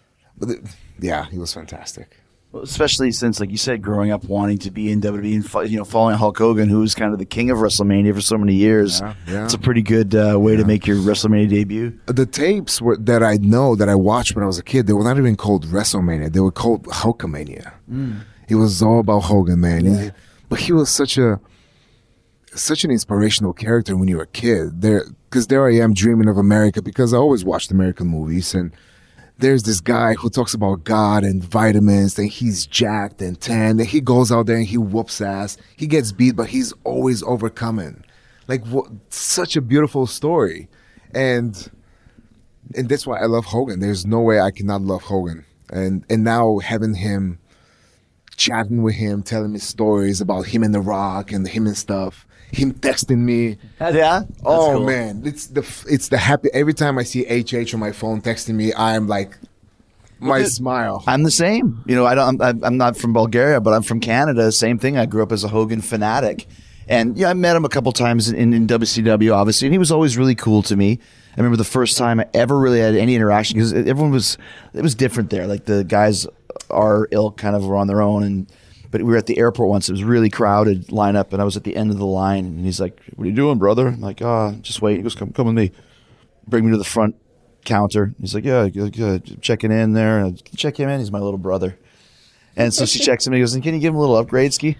it was fantastic. Well, especially since, like you said, growing up wanting to be in WWE and following Hulk Hogan, who was kind of the king of WrestleMania for so many years. Yeah. It's a pretty good way to make your WrestleMania debut. The tapes that I watched when I was a kid, they were not even called WrestleMania. They were called Hulkamania. It was all about Hogan, man. Yeah. But he was such an inspirational character when you were a kid. Because there I am dreaming of America because I always watched American movies, and there's this guy who talks about God and vitamins, and he's jacked and tanned, and he goes out there and he whoops ass. He gets beat, but he's always overcoming. Like, such a beautiful story. And that's why I love Hogan. There's no way I cannot love Hogan. And now having him, chatting with him, telling me stories about him and The Rock and him and stuff. Him texting me. Yeah? That's cool. Cool. Man. It's the happy. Every time I see HH on my phone texting me, I'm like, smile. I'm the same. I'm not from Bulgaria, but I'm from Canada. Same thing. I grew up as a Hogan fanatic. And I met him a couple times in WCW, obviously, and he was always really cool to me. I remember the first time I ever really had any interaction because it was different there. Like the guys, our ilk kind of were on their own, but we were at the airport once. It was really crowded lineup, and I was at the end of the line. And he's like, "What are you doing, brother?" I'm like, just wait." He goes, "Come with me." Bring me to the front counter. He's like, "Yeah, checking in there." And I check him in. He's my little brother. And so she checks him. And he goes, "And can you give him a little upgrade, Ski?"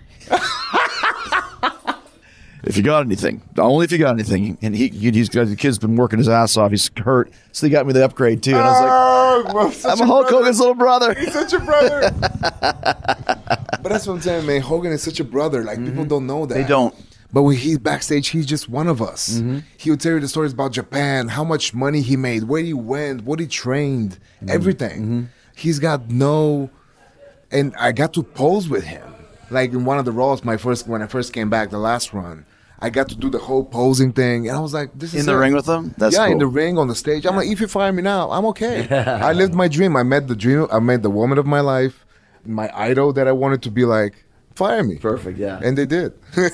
If you got anything, only if you got anything. And he's got the kid's been working his ass off. He's hurt, so he got me the upgrade too. And I was like, I'm a Hulk Hogan's little brother. He's such a brother. But that's what I'm saying, man. Hogan is such a brother. Like people don't know that. They don't. But when he's backstage, he's just one of us. Mm-hmm. He would tell you the stories about Japan, how much money he made, where he went, what he trained, everything. Mm-hmm. He's got and I got to pose with him. Like in one of the Raws, when I first came back, the last run, I got to do the whole posing thing, and I was like, "This is in the ring with them." That's cool. In the ring on the stage. I'm like, if you fire me now, I'm okay. I lived my dream. I met the woman of my life, my idol that I wanted to be like. Fire me. Perfect, yeah. And they did.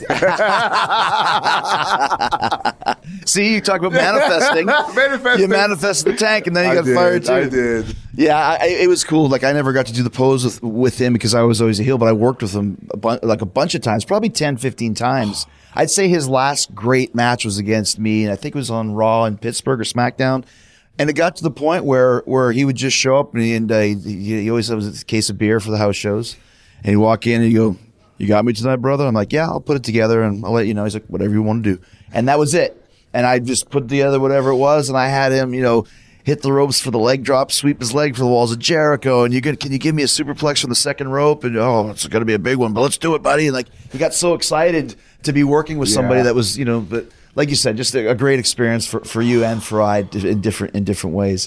See, you talk about manifesting. You manifested the tank, and then you got fired too. I did. Yeah, it was cool. Like, I never got to do the pose with him because I was always a heel, but I worked with him a bunch of times, probably 10, 15 times. I'd say his last great match was against me, and I think it was on Raw in Pittsburgh or SmackDown. And it got to the point where he would just show up, and he always had a case of beer for the house shows. And he'd walk in and he'd go, "You got me tonight, brother?" I'm like, "Yeah, I'll put it together and I'll let you know." He's like, "Whatever you want to do." And that was it. And I just put together whatever it was, and I had him, hit the ropes for the leg drop, sweep his leg for the walls of Jericho, and can you give me a superplex from the second rope? And it's going to be a big one, but let's do it, buddy. And like he got so excited to be working with somebody that was, but like you said, just a great experience for you and for I in different ways.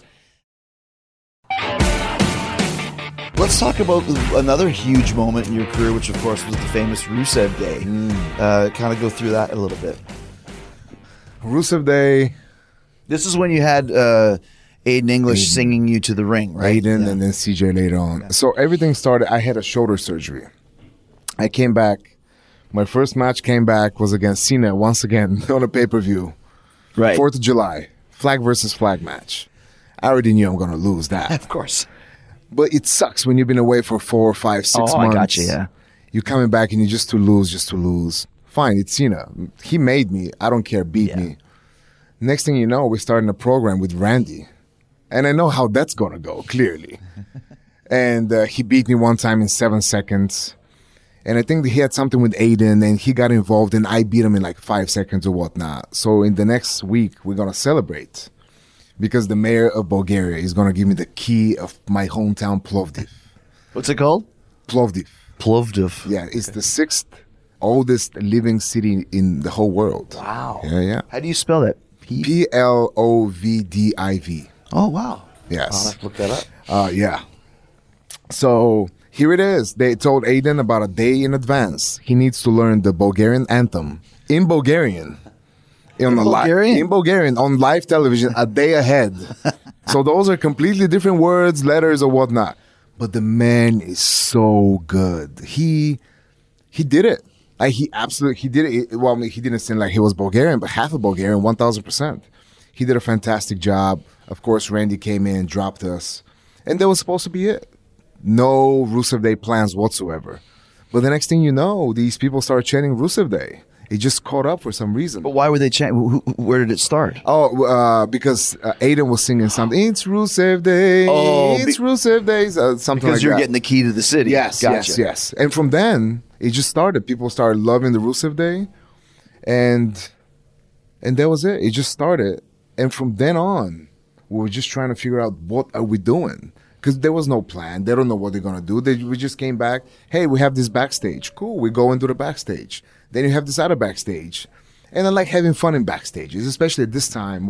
Let's talk about another huge moment in your career, which of course was the famous Rusev Day. Kind of go through that a little bit. Rusev Day. This is when you had Aiden English singing you to the ring, right? Aiden and then CJ later on. Yeah. So everything started, I had a shoulder surgery. I came back. My first match came back was against Cena once again on a pay-per-view. Right. 4th of July. Flag versus flag match. I already knew I'm going to lose that. Of course. But it sucks when you've been away for 4, 5, 6 months. I got you, yeah. You're coming back and you just to lose. Fine, it's Cena. He made me. I don't care. Beat me. Next thing you know, we're starting a program with Randy. And I know how that's going to go, clearly. And he beat me one time in 7 seconds. And I think that he had something with Aiden and he got involved and I beat him in like 5 seconds or whatnot. So in the next week, we're going to celebrate. Because the mayor of Bulgaria is going to give me the key of my hometown Plovdiv. What's it called? Plovdiv. Plovdiv. Yeah, it's the 6th oldest living city in the whole world. Wow. Yeah. How do you spell that? Plovdiv. Oh, wow. Yes. I'll have to look that up. Yeah. So here it is. They told Aiden about a day in advance. He needs to learn the Bulgarian anthem in Bulgarian. In Bulgarian on live television a day ahead. So those are completely different words, letters, or whatnot. But the man is so good. He did it. He did it. Well, I mean, he didn't sing like he was Bulgarian, but half a Bulgarian, 1,000%. He did a fantastic job. Of course, Randy came in, dropped us, and that was supposed to be it. No Rusev Day plans whatsoever. But the next thing you know, these people started chanting Rusev Day. It just caught up for some reason. But why were they chanting? Where did it start? Because Aiden was singing something. It's Rusev Day. It's Rusev Day. Something like that. Because you're getting the key to the city. Yes, gotcha. yes. And from then, it just started. People started loving the Rusev Day. And that was it. It just started. And from then on, we were just trying to figure out what are we doing. Because there was no plan. They don't know what they're going to do. We just came back. Hey, we have this backstage. Cool. We go into the backstage. Then you have this other backstage. And I like having fun in backstages, especially at this time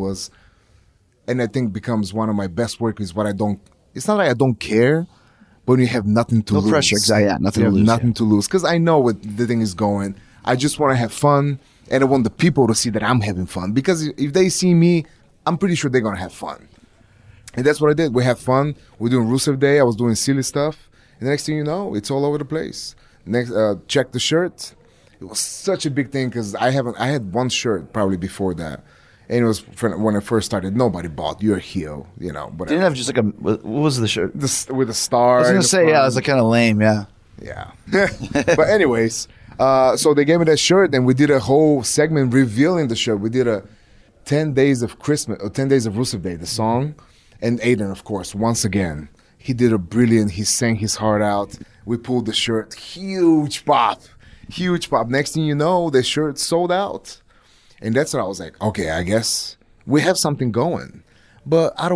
and I think becomes one of my best work is it's not like I don't care, but when you have nothing to lose. No pressure, exactly. Yeah, nothing to lose. Nothing to lose. Because I know what the thing is going. I just want to have fun, and I want the people to see that I'm having fun. Because if they see me, I'm pretty sure they're going to have fun. And that's what I did. We had fun. We're doing Rusev Day. I was doing silly stuff. And the next thing you know, it's all over the place. Check the shirt. It was such a big thing because I had one shirt probably before that. And it was when I first started, nobody bought You're a heel, But didn't have just like what was the shirt? With a star. I was going to say, it was like kind of lame, yeah. Yeah. But anyways, so they gave me that shirt and we did a whole segment revealing the shirt. We did a 10 Days of Christmas, or 10 Days of Rusev Day, the song. And Aiden, of course, once again, he did a brilliant, he sang his heart out. We pulled the shirt, huge pop. Next thing you know, the shirt sold out. And that's when I was like, okay, I guess we have something going. But I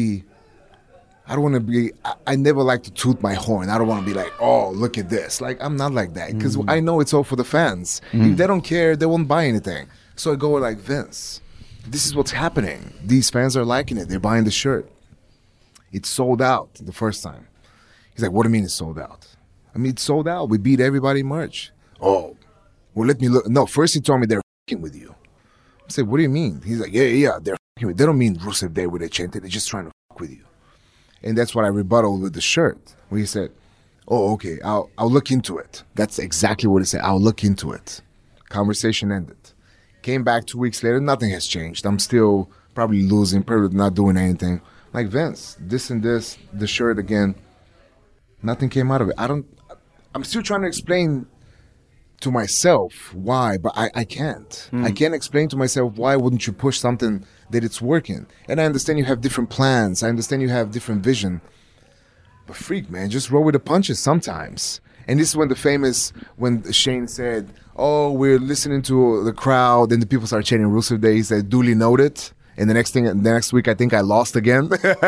never like to toot my horn. I don't want to be like, oh, look at this. Like, I'm not like that. Because I know it's all for the fans. If they don't care, they won't buy anything. So I go like, Vince, this is what's happening. These fans are liking it. They're buying the shirt. It sold out the first time. He's like, what do you mean it's sold out? I mean, it's sold out. We beat everybody in March. Oh, well, let me look. No, first he told me they're f***ing with you. I said, what do you mean? He's like, yeah, they're f***ing with you. They don't mean Rusev Day where they chanted. They're just trying to f*** with you. And that's what I rebutted with the shirt. Where he said, oh, okay, I'll look into it. That's exactly what he said. I'll look into it. Conversation ended. Came back 2 weeks later. Nothing has changed. I'm still probably losing, probably not doing anything. Like, Vince, this and this, the shirt again. Nothing came out of it. I'm still trying to explain to myself why, but I can't. I can't explain to myself why wouldn't you push something that it's working. And I understand you have different plans. I understand you have different vision. But freak, man, just roll with the punches sometimes. And this is when Shane said, oh, we're listening to the crowd, and the people start chanting Rusev Day. He said, duly noted. And the next week, I think I lost again.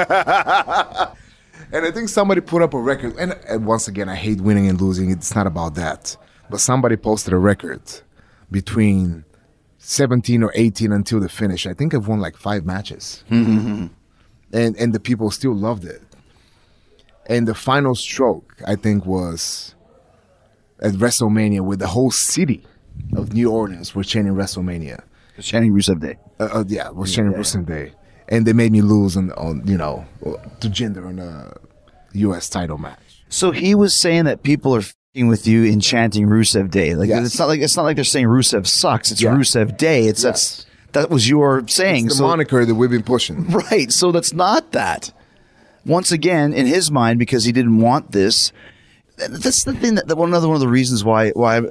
And I think somebody put up a record. And once again, I hate winning and losing. It's not about that. But somebody posted a record between 17 or 18 until the finish. I think I've won like 5 matches. Mm-hmm. And the people still loved it. And the final stroke, I think, was at WrestleMania, with the whole city of New Orleans were chanting WrestleMania. Chanting Rusev Day. Yeah, we're chanting Rusev Day. And they made me lose on to Jinder on a U.S. title match. So he was saying that people are f***ing with you in chanting Rusev Day. Like Yes. it's not like they're saying Rusev sucks. It's Rusev Day. That was your saying. It's the moniker that we've been pushing. Right. So that's not that. Once again, in his mind, because he didn't want this. That's the thing that another one of the reasons why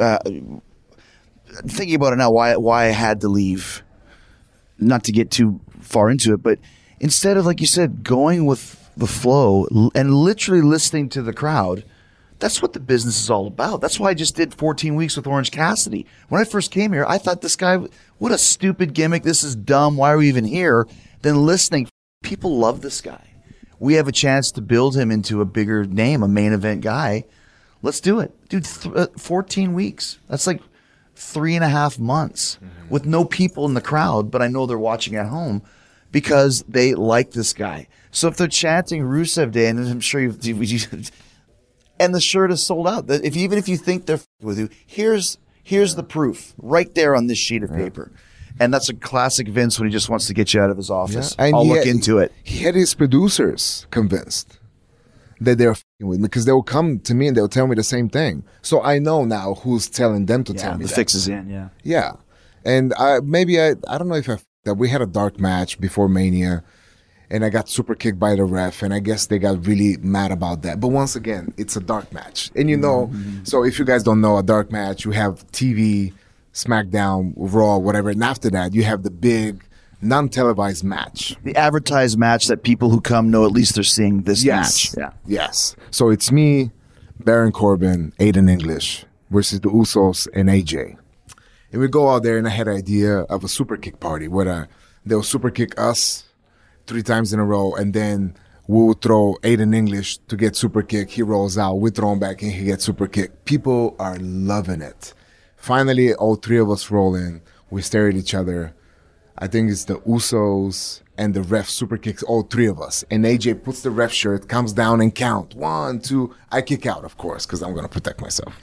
thinking about it now, why I had to leave. Not to get too far into it, but instead of, like you said, going with the flow and literally listening to the crowd, that's what the business is all about. That's why I just did 14 weeks with Orange Cassidy. When I first came here, I thought, this guy, what a stupid gimmick. This is dumb. Why are we even here? Then listening, people love this guy. We have a chance to build him into a bigger name, a main event guy. Let's do it. Dude, 14 weeks. That's like 3.5 months with no people in the crowd, but I know they're watching at home because they like this guy. So if they're chanting Rusev Day, and I'm sure and the shirt is sold out. Even if you think they're with you, here's the proof right there on this sheet of paper. And that's a classic Vince when he just wants to get you out of his office. Yeah. And I'll look into it. He had his producers convinced that they're f***ing with me, because they will come to me and they'll tell me the same thing. So I know now who's telling them to tell me the that. fix is in, yeah. Yeah. And I don't know if that we had a dark match before Mania, and I got super kicked by the ref, and I guess they got really mad about that. But once again, it's a dark match. And so if you guys don't know, a dark match, you have TV, SmackDown, Raw, whatever, and after that, you have the big non-televised match. The advertised match that people who come know at least they're seeing this match. Yeah. Yes. So it's me, Baron Corbin, Aiden English versus the Usos and AJ. And we go out there, and I had an idea of a super kick party where they'll super kick us 3 times in a row, and then we'll throw Aiden English to get super kick. He rolls out, we throw him back, and he gets super kick. People are loving it. Finally, all 3 of us roll in. We stare at each other. I think it's the Usos and the ref super kicks all 3 of us. And AJ puts the ref shirt, comes down and count. 1, 2. I kick out, of course, because I'm going to protect myself.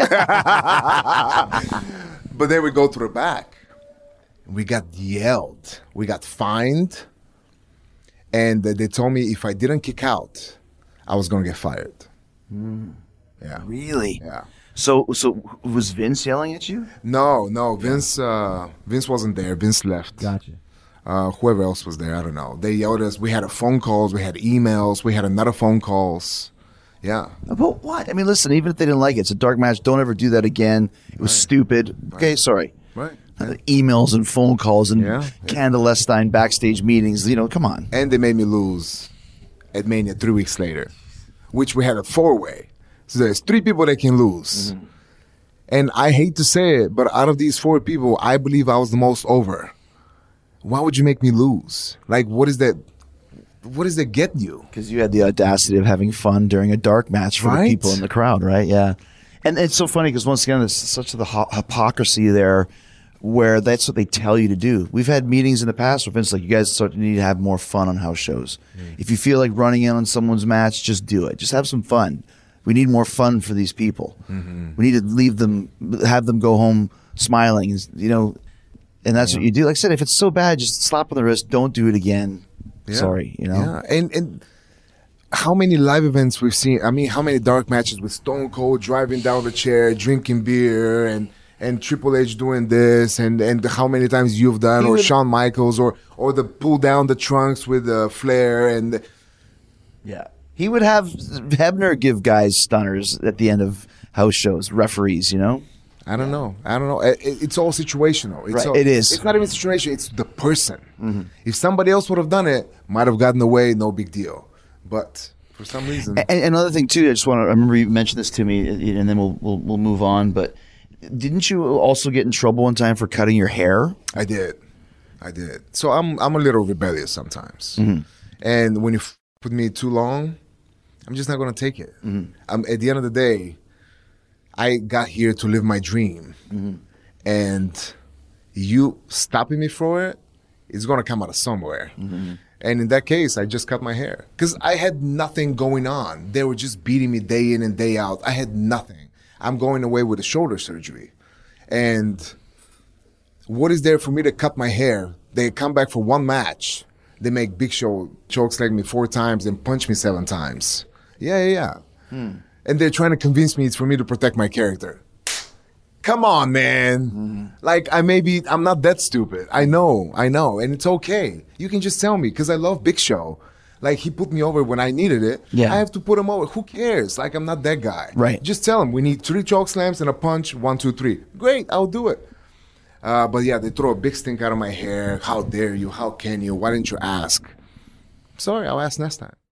But then we go to the back. We got yelled. We got fined. And they told me if I didn't kick out, I was going to get fired. Yeah. Really? Yeah. So was Vince yelling at you? No. Vince wasn't there. Vince left. Gotcha. Whoever else was there, I don't know. They yelled at us. We had phone calls. We had emails. We had another phone calls. Yeah. About what? I mean, listen, even if they didn't like it, it's a dark match. Don't ever do that again. It was stupid. Okay, sorry. Right. Emails and phone calls and clandestine backstage meetings. Come on. And they made me lose at Mania 3 weeks later, which we had a 4-way. So there's 3 people that can lose. Mm-hmm. And I hate to say it, but out of these 4 people, I believe I was the most over. Why would you make me lose? Like, what is that? What does that get you? Because you had the audacity of having fun during a dark match for the people in the crowd, right? Yeah. And it's so funny because, once again, there's such the hypocrisy there where that's what they tell you to do. We've had meetings in the past where Vince's like, you guys need to have more fun on house shows. If you feel like running in on someone's match, just do it. Just have some fun. We need more fun for these people. Mm-hmm. We need to have them go home smiling, and that's what you do. Like I said, if it's so bad, just slap on the wrist. Don't do it again. Yeah. Sorry, Yeah, and how many live events we've seen? I mean, how many dark matches with Stone Cold driving down the chair, drinking beer, and Triple H doing this, and how many times you've done, or Shawn Michaels, or the pull down the trunks with Flair, and he would have Hebner give guys stunners at the end of house shows, referees, I don't know. It's all situational. It is. It's not even situation. It's the person. Mm-hmm. If somebody else would have done it, might have gotten away. No big deal. But for some reason, and another thing too, I remember you mentioned this to me, and then we'll move on. But didn't you also get in trouble one time for cutting your hair? I did. I did. So I'm a little rebellious sometimes. And when you with me too long, I'm just not going to take it. At the end of the day, I got here to live my dream. And you stopping me for it, it's going to come out of somewhere. And in that case, I just cut my hair. Because I had nothing going on. They were just beating me day in and day out. I had nothing. I'm going away with a shoulder surgery. And what is there for me to cut my hair? They come back for one match. They make Big Show chokeslam me 4 times and punch me 7 times. Yeah. And they're trying to convince me it's for me to protect my character. Come on, man. Like, I'm not that stupid. I know. And it's okay. You can just tell me because I love Big Show. Like, he put me over when I needed it. Yeah. I have to put him over. Who cares? Like, I'm not that guy. Right. Just tell him we need 3 choke slams and a punch. 1, 2, 3. Great, I'll do it. But yeah, they throw a big stink out of my hair. How dare you? How can you? Why didn't you ask? Sorry, I'll ask next time.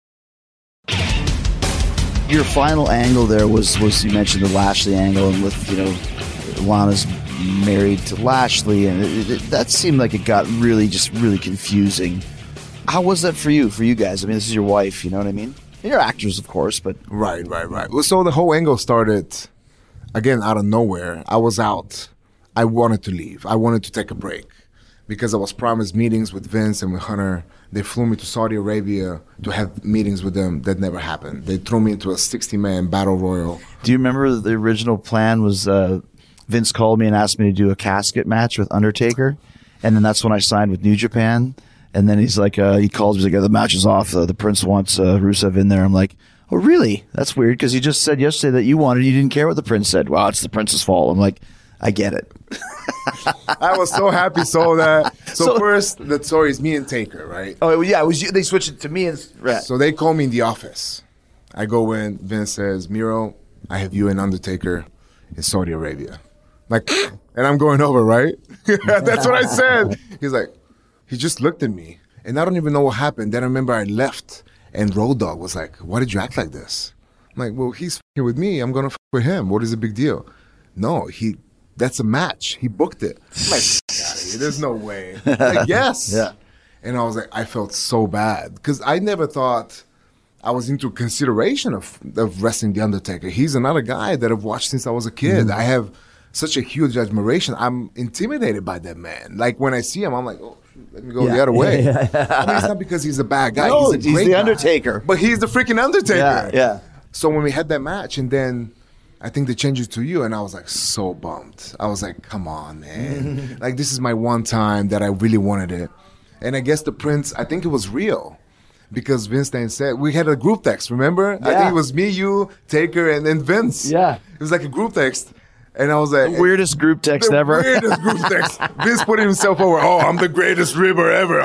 Your final angle there was you mentioned the Lashley angle, and with Lana's married to Lashley, and that seemed like it got really confusing. How was that for you guys? I mean, this is your wife, you know what I mean? And you're actors, of course, but Right. Well, so the whole angle started again out of nowhere. I was out. I wanted to leave. I wanted to take a break because I was promised meetings with Vince and with Hunter. They flew me to Saudi Arabia to have meetings with them. That never happened. They threw me into a 60-man battle royal. do you remember the original plan was Vince called me and asked me to do a casket match with Undertaker, and then that's when I signed with New Japan. And then he's like, he calls me, he's like, the match is off. The Prince wants Rusev in there. I'm like, oh, really? That's weird because you just said yesterday that you didn't care what the Prince said. Wow, it's the Prince's fault. I'm like, I get it. I was so happy that. So first, the story is me and Taker, right? Oh, yeah, it was you. They switched it to me. So they call me in the office. I go in. Vince says, Miro, I have you and Undertaker in Saudi Arabia. Like, and I'm going over, right? That's what I said. He's like, he just looked at me. And I don't even know what happened. Then I remember I left. And Road Dogg was like, why did you act like this? I'm like, well, he's f***ing with me. I'm going to f*** with him. What is the big deal? No, that's a match. He booked it. I'm like, get out of here. There's no way. Like, yes. Yeah. And I was like, I felt so bad. Because I never thought I was into consideration of wrestling The Undertaker. He's another guy that I've watched since I was a kid. I have such a huge admiration. I'm intimidated by that man. Like, when I see him, I'm like, oh, shoot, let me go the other way. I mean, it's not because he's a bad guy. No, he's a great the guy. Undertaker. But he's the freaking Undertaker. Yeah. So when we had that match, and then I think they changed it to you, and I was like so bummed. I was like, come on, man. Like, this is my one time that I really wanted it. And I guess the Prince, I think it was real. Because Vince then said, we had a group text, remember? Yeah. I think it was me, you, Taker, and then Vince. Yeah. It was like a group text. And I was like, The weirdest group text the ever. weirdest group text. Vince put himself over. Oh, I'm the greatest ribber ever.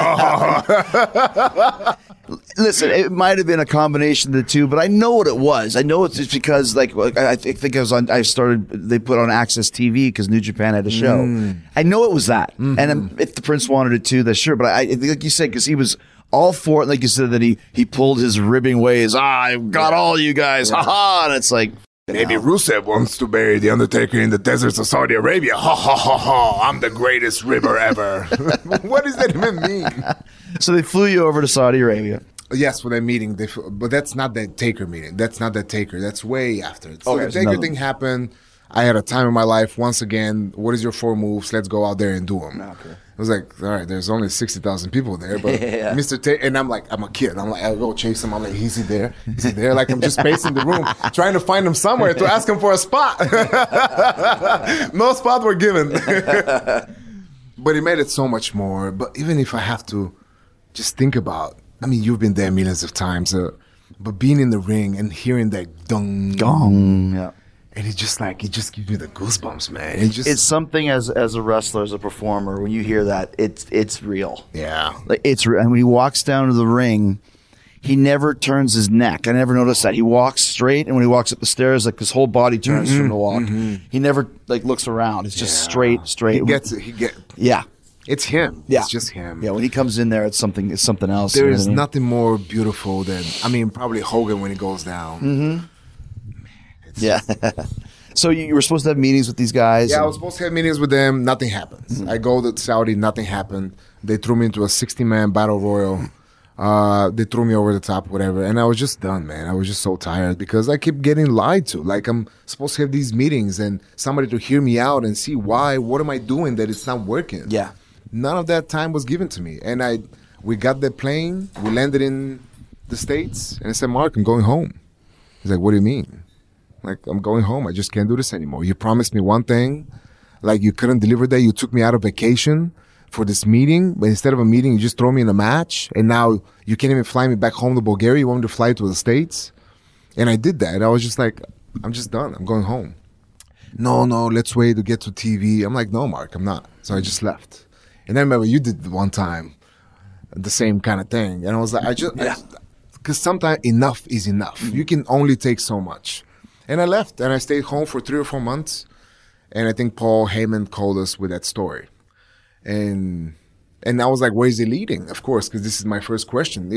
Listen, it might have been a combination of the two, but I know what it was. I know it's just because, like, I think it was on. They put on Access TV because New Japan had a show. I know it was that, and if the Prince wanted it too, that's sure. But I like you said, because he was all for it. Like you said, that he pulled his ribbing ways. I got all you guys, haha, and it's like. Maybe Rusev wants to bury The Undertaker in the deserts of Saudi Arabia. Ha ha ha ha. I'm the greatest ribber ever. What does that even mean? So they flew you over to Saudi Arabia. Yes, for that meeting. But that's not that Taker meeting. That's not that Taker. That's way after. So Okay, the so Taker another- thing happened. I had a time in my life. Once again, what is your 4 moves? Let's go out there and do them. Okay. I was like, all right, there's only 60,000 people there. But Yeah. Mr. Taker, and I'm like, I'm a kid. I'm like, I'll go chase him. I'm like, is he there? Is he there? Like, I'm just pacing the room, trying to find him somewhere to ask him for a spot. No spot were given. But he made it so much more. But even if I have to just think about, I mean, you've been there millions of times, but being in the ring and hearing that Gong. Yeah. and it just gives me the goosebumps, man. It's something as a wrestler, as a performer, when you hear that, it's real. yeah. Like it's real. And when he walks down to the ring, he never turns his neck. I never noticed that. He walks straight, and when he walks up the stairs, like his whole body turns from the walk. He never like looks around. It's just straight. He gets it. Yeah. It's him. Yeah. It's just him. Yeah, when he comes in there, it's something else. There you know is what I mean? nothing more beautiful than, I mean, probably Hogan when he goes down. Yeah. So you were supposed to have meetings with these guys? Yeah, I was supposed to have meetings with them. Nothing happens. I go to Saudi. Nothing happened. They threw me into a 60-man battle royal. They threw me over the top, whatever. And I was just done, man. I was just so tired because I keep getting lied to. Like, I'm supposed to have these meetings and somebody to hear me out and see why. What am I doing that it's not working? Yeah. None of that time was given to me. And we got the plane. We landed in the States. And I said, Mark, I'm going home. He's like, what do you mean? Like, I'm going home. I just can't do this anymore. You promised me one thing. Like, you couldn't deliver that. You took me out of vacation for this meeting, but instead of a meeting, you just throw me in a match, and now you can't even fly me back home to Bulgaria. You want me to fly to the States? And I did that. I was just like, I'm just done. I'm going home. No, let's wait to get to TV. I'm like, no, Mark, I'm not. So I just left. And I remember you did one time the same kind of thing. And I was like, because sometimes enough is enough. You can only take so much. And I left, and I stayed home for 3 or 4 months. And I think Paul Heyman called us with that story. And I was like, where is he leading? Of course, because this is my first question.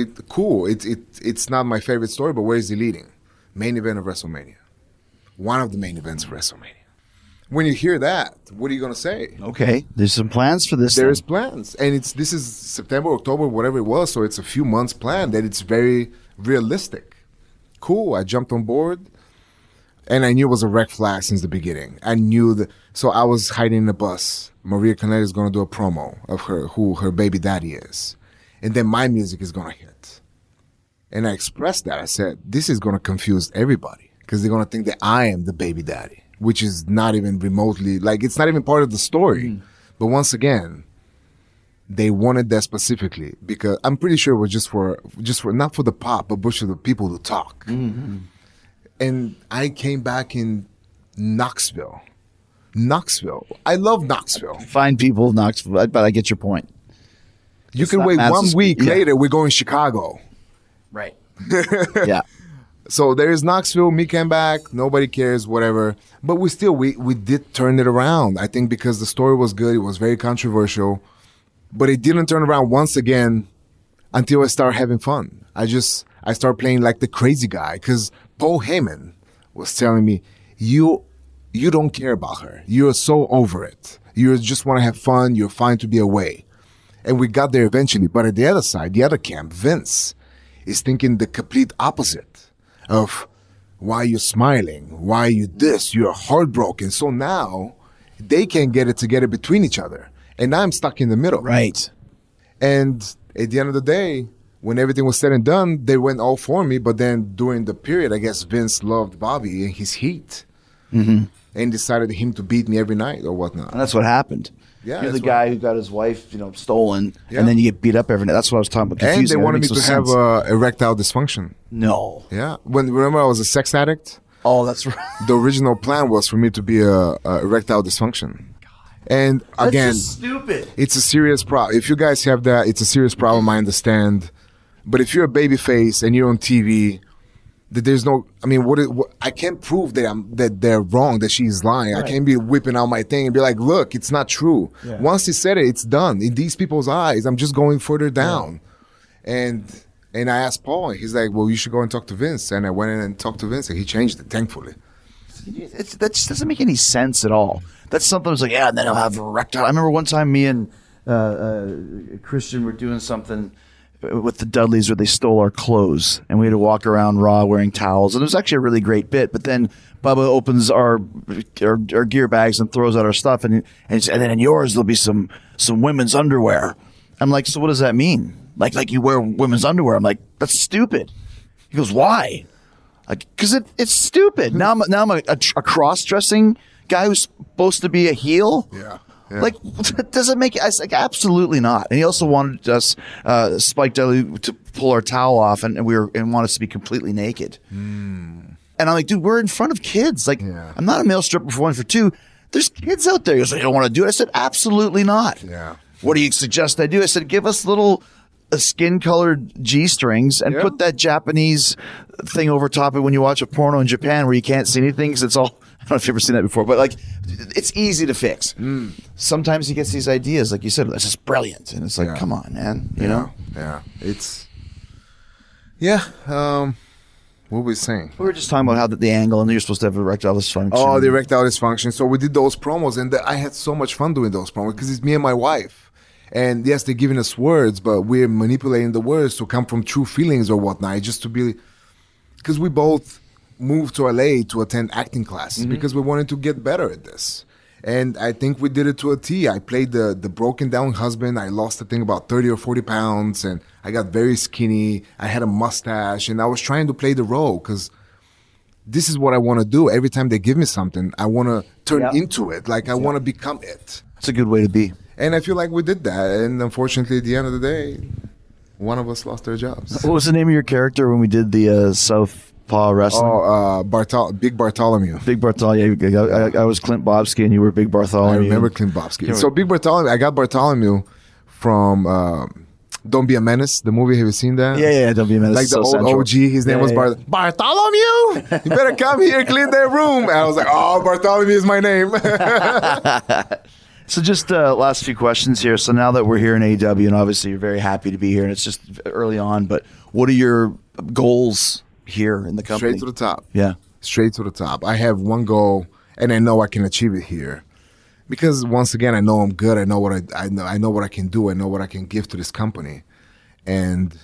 It's not my favorite story, but where is he leading? Main event of WrestleMania. One of the main events of WrestleMania. When you hear that, what are you going to say? Okay, there's some plans for this. There's plans. And this is September, October, whatever it was, so it's a few months plan that it's very realistic. Cool, I jumped on board. And I knew it was a red flag since the beginning. I knew that. So I was hiding in the bus. Maria Canelli is going to do a promo of who her baby daddy is. And then my music is going to hit. And I expressed that. I said, this is going to confuse everybody because they're going to think that I am the baby daddy, which is not even remotely, like, it's not even part of the story. But once again, they wanted that specifically because I'm pretty sure it was just for not for the pop, but for the people to talk. Mm-hmm. And I came back in Knoxville. I love Knoxville. Fine people, Knoxville, but I get your point. You can wait 1 week later, we're going to Chicago. Right. Yeah. So there is Knoxville, me came back, nobody cares, whatever. But we did turn it around. I think because the story was good, it was very controversial. But it didn't turn around once again until I started having fun. I started playing like the crazy guy because Paul Heyman was telling me, you don't care about her. You're so over it. You just want to have fun. You're fine to be away. And we got there eventually. But at the other side, the other camp, Vince is thinking the complete opposite of why you're smiling, why you this, you're heartbroken. So now they can't get it together between each other. And I'm stuck in the middle. Right. And at the end of the day, when everything was said and done, they went all for me. But then during the period, I guess Vince loved Bobby and his heat. Mm-hmm. And decided him to beat me every night or whatnot. And that's what happened. Yeah, you're the guy who got his wife, stolen, and then you get beat up every night. That's what I was talking about. And they wanted me to have erectile dysfunction. No. Yeah. Remember I was a sex addict? Oh, that's right. The original plan was for me to be a erectile dysfunction. And again, that's just stupid. It's a serious problem. If you guys have that, it's a serious problem, I understand. But if you're a baby face and you're on TV, that there's no, I mean, what I can't prove that they're wrong, that she's lying. Right. I can't be whipping out my thing and be like, look, it's not true. Yeah. Once he said it, it's done. In these people's eyes, I'm just going further down. Yeah. And I asked Paul, and he's like, well, you should go and talk to Vince. And I went in and talked to Vince, and he changed it, thankfully. That just doesn't make any sense at all. That's something that's like, yeah, and then I'll have erectile. I remember one time me and Christian were doing something with the Dudleys where they stole our clothes and we had to walk around Raw wearing towels. And it was actually a really great bit. But then Bubba opens our gear bags and throws out our stuff. And then in yours, there'll be some women's underwear. I'm like, so what does that mean? Like you wear women's underwear? I'm like, that's stupid. He goes, why? Like, because it's stupid. Now I'm a cross-dressing guy who's supposed to be a heel. Yeah. Yeah. Like, does it make it? I was like, absolutely not. And he also wanted us, Spike Dudley, to pull our towel off and want us to be completely naked. And I'm like, dude, we're in front of kids. Like, I'm not a male stripper for one. For two, there's kids out there. He was like, you don't want to do it? I said, absolutely not. Yeah. What do you suggest I do? I said, give us little skin-colored G-strings and put that Japanese thing over top of it when you watch a porno in Japan where you can't see anything because it's all, I don't know if you've ever seen that before, but like, it's easy to fix. Sometimes he gets these ideas, like you said, that's just brilliant. And it's like, come on, man, you know? Yeah. It's, What were we saying? We were just talking about how the angle, and you're supposed to have erectile dysfunction. Oh, the erectile dysfunction. So we did those promos, and I had so much fun doing those promos because it's me and my wife. And yes, they're giving us words, but we're manipulating the words to come from true feelings or whatnot, just to be... Because we both moved to LA to attend acting classes because we wanted to get better at this. And I think we did it to a T. I played the broken down husband. I lost, I think, about 30 or 40 pounds, and I got very skinny. I had a mustache, and I was trying to play the role because this is what I want to do. Every time they give me something, I want to turn into it. Like, I want to become it. It's a good way to be. And I feel like we did that. And unfortunately, at the end of the day, one of us lost their jobs. What was the name of your character when we did the Southpaw wrestling? Big Bartholomew. Big Bartholomew. I was Clint Bobsky, and you were Big Bartholomew. I remember Clint Bobsky. So Big Bartholomew, I got Bartholomew from Don't Be a Menace, the movie. Have you seen that? Yeah, Don't Be a Menace. Like the old Central. OG, his name was Bartholomew. You better come here, clean that room. And I was like, oh, Bartholomew is my name. So just last few questions here. So now that we're here in AEW, and obviously you're very happy to be here, and it's just early on, but what are your goals here in the company? Straight to the top. Yeah. Straight to the top. I have one goal, and I know I can achieve it here. Because once again, I know I'm good. I know what I know what I can do. I know what I can give to this company. And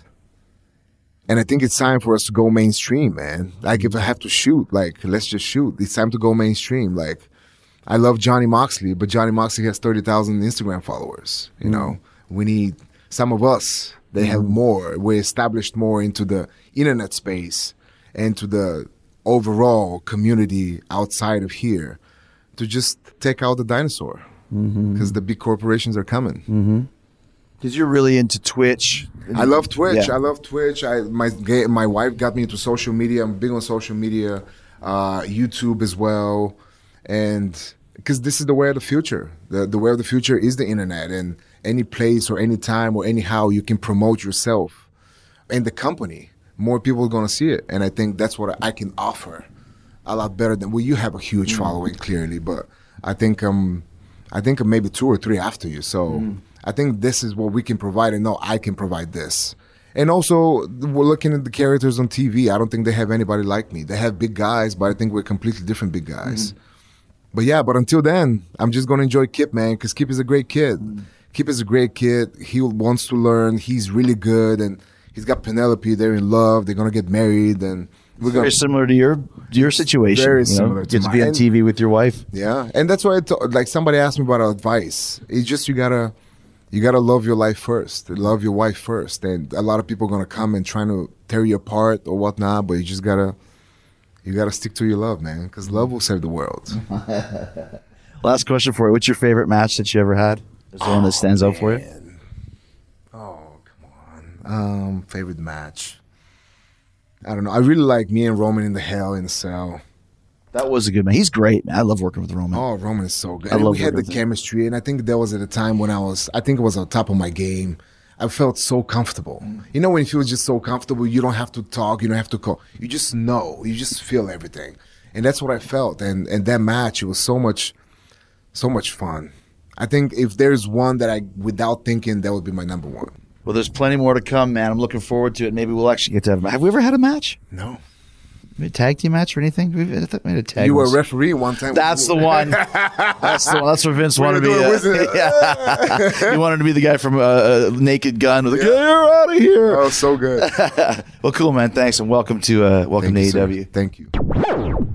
I think it's time for us to go mainstream, man. Like, if I have to shoot, like, let's just shoot. It's time to go mainstream. Like, I love Johnny Moxley, but Johnny Moxley has 30,000 Instagram followers. You know, we need some of us. They have more. We're established more into the internet space and to the overall community outside of here to just take out the dinosaur because the big corporations are coming. Because you're really into Twitch. I love Twitch. Yeah. I love Twitch. My wife got me into social media. I'm big on social media, YouTube as well. And because this is the way of the future. The way of the future is the internet, and any place or any time or anyhow you can promote yourself and the company. More people are going to see it. And I think that's what I can offer a lot better than, well, you have a huge following clearly, but I think I'm maybe 2 or 3 after you. So I think this is what we can provide, and no, I can provide this. And also, we're looking at the characters on TV. I don't think they have anybody like me. They have big guys, but I think we're completely different big guys. But yeah, but until then, I'm just going to enjoy Kip, man, because Kip is a great kid. Kip is a great kid. He wants to learn. He's really good, and he's got Penelope. They're in love. They're going to get married, and we're Very similar to your situation. Very you know? similar to Get to be on mine. TV with your wife. Yeah, and that's why like somebody asked me about advice. It's just you gotta love your life first, love your wife first, and a lot of people are gonna come and trying to tear you apart or whatnot, but you just gotta stick to your love, man, because love will save the world. Last question for you. What's your favorite match that you ever had? Is there one that stands out for you? Oh, come on. Favorite match. I don't know. I really like me and Roman in the Hell in the Cell. That was a good man. He's great, man. I love working with Roman. Oh, Roman is so good. I And love we had the working with him. chemistry, and I think that was at a time when I think it was on top of my game. I felt so comfortable. You know when you feel just so comfortable, you don't have to talk, you don't have to call. You just know. You just feel everything. And that's what I felt. And that match, it was so much fun. I think if there's one that without thinking, that would be my number one. Well, there's plenty more to come, man. I'm looking forward to it. Maybe we'll actually get to have a match. Have we ever had a match? No. Maybe a tag team match or anything? I thought we had a tag You were a once. referee one time. That's the one. That's the one. That's what Vince wanted to be. doing Wizard. Yeah. He wanted to be the guy from Naked Gun with the "Get her out of here." Oh, so good. Well, cool, man. Thanks, and welcome to Thank you, sir. AEW. Thank you.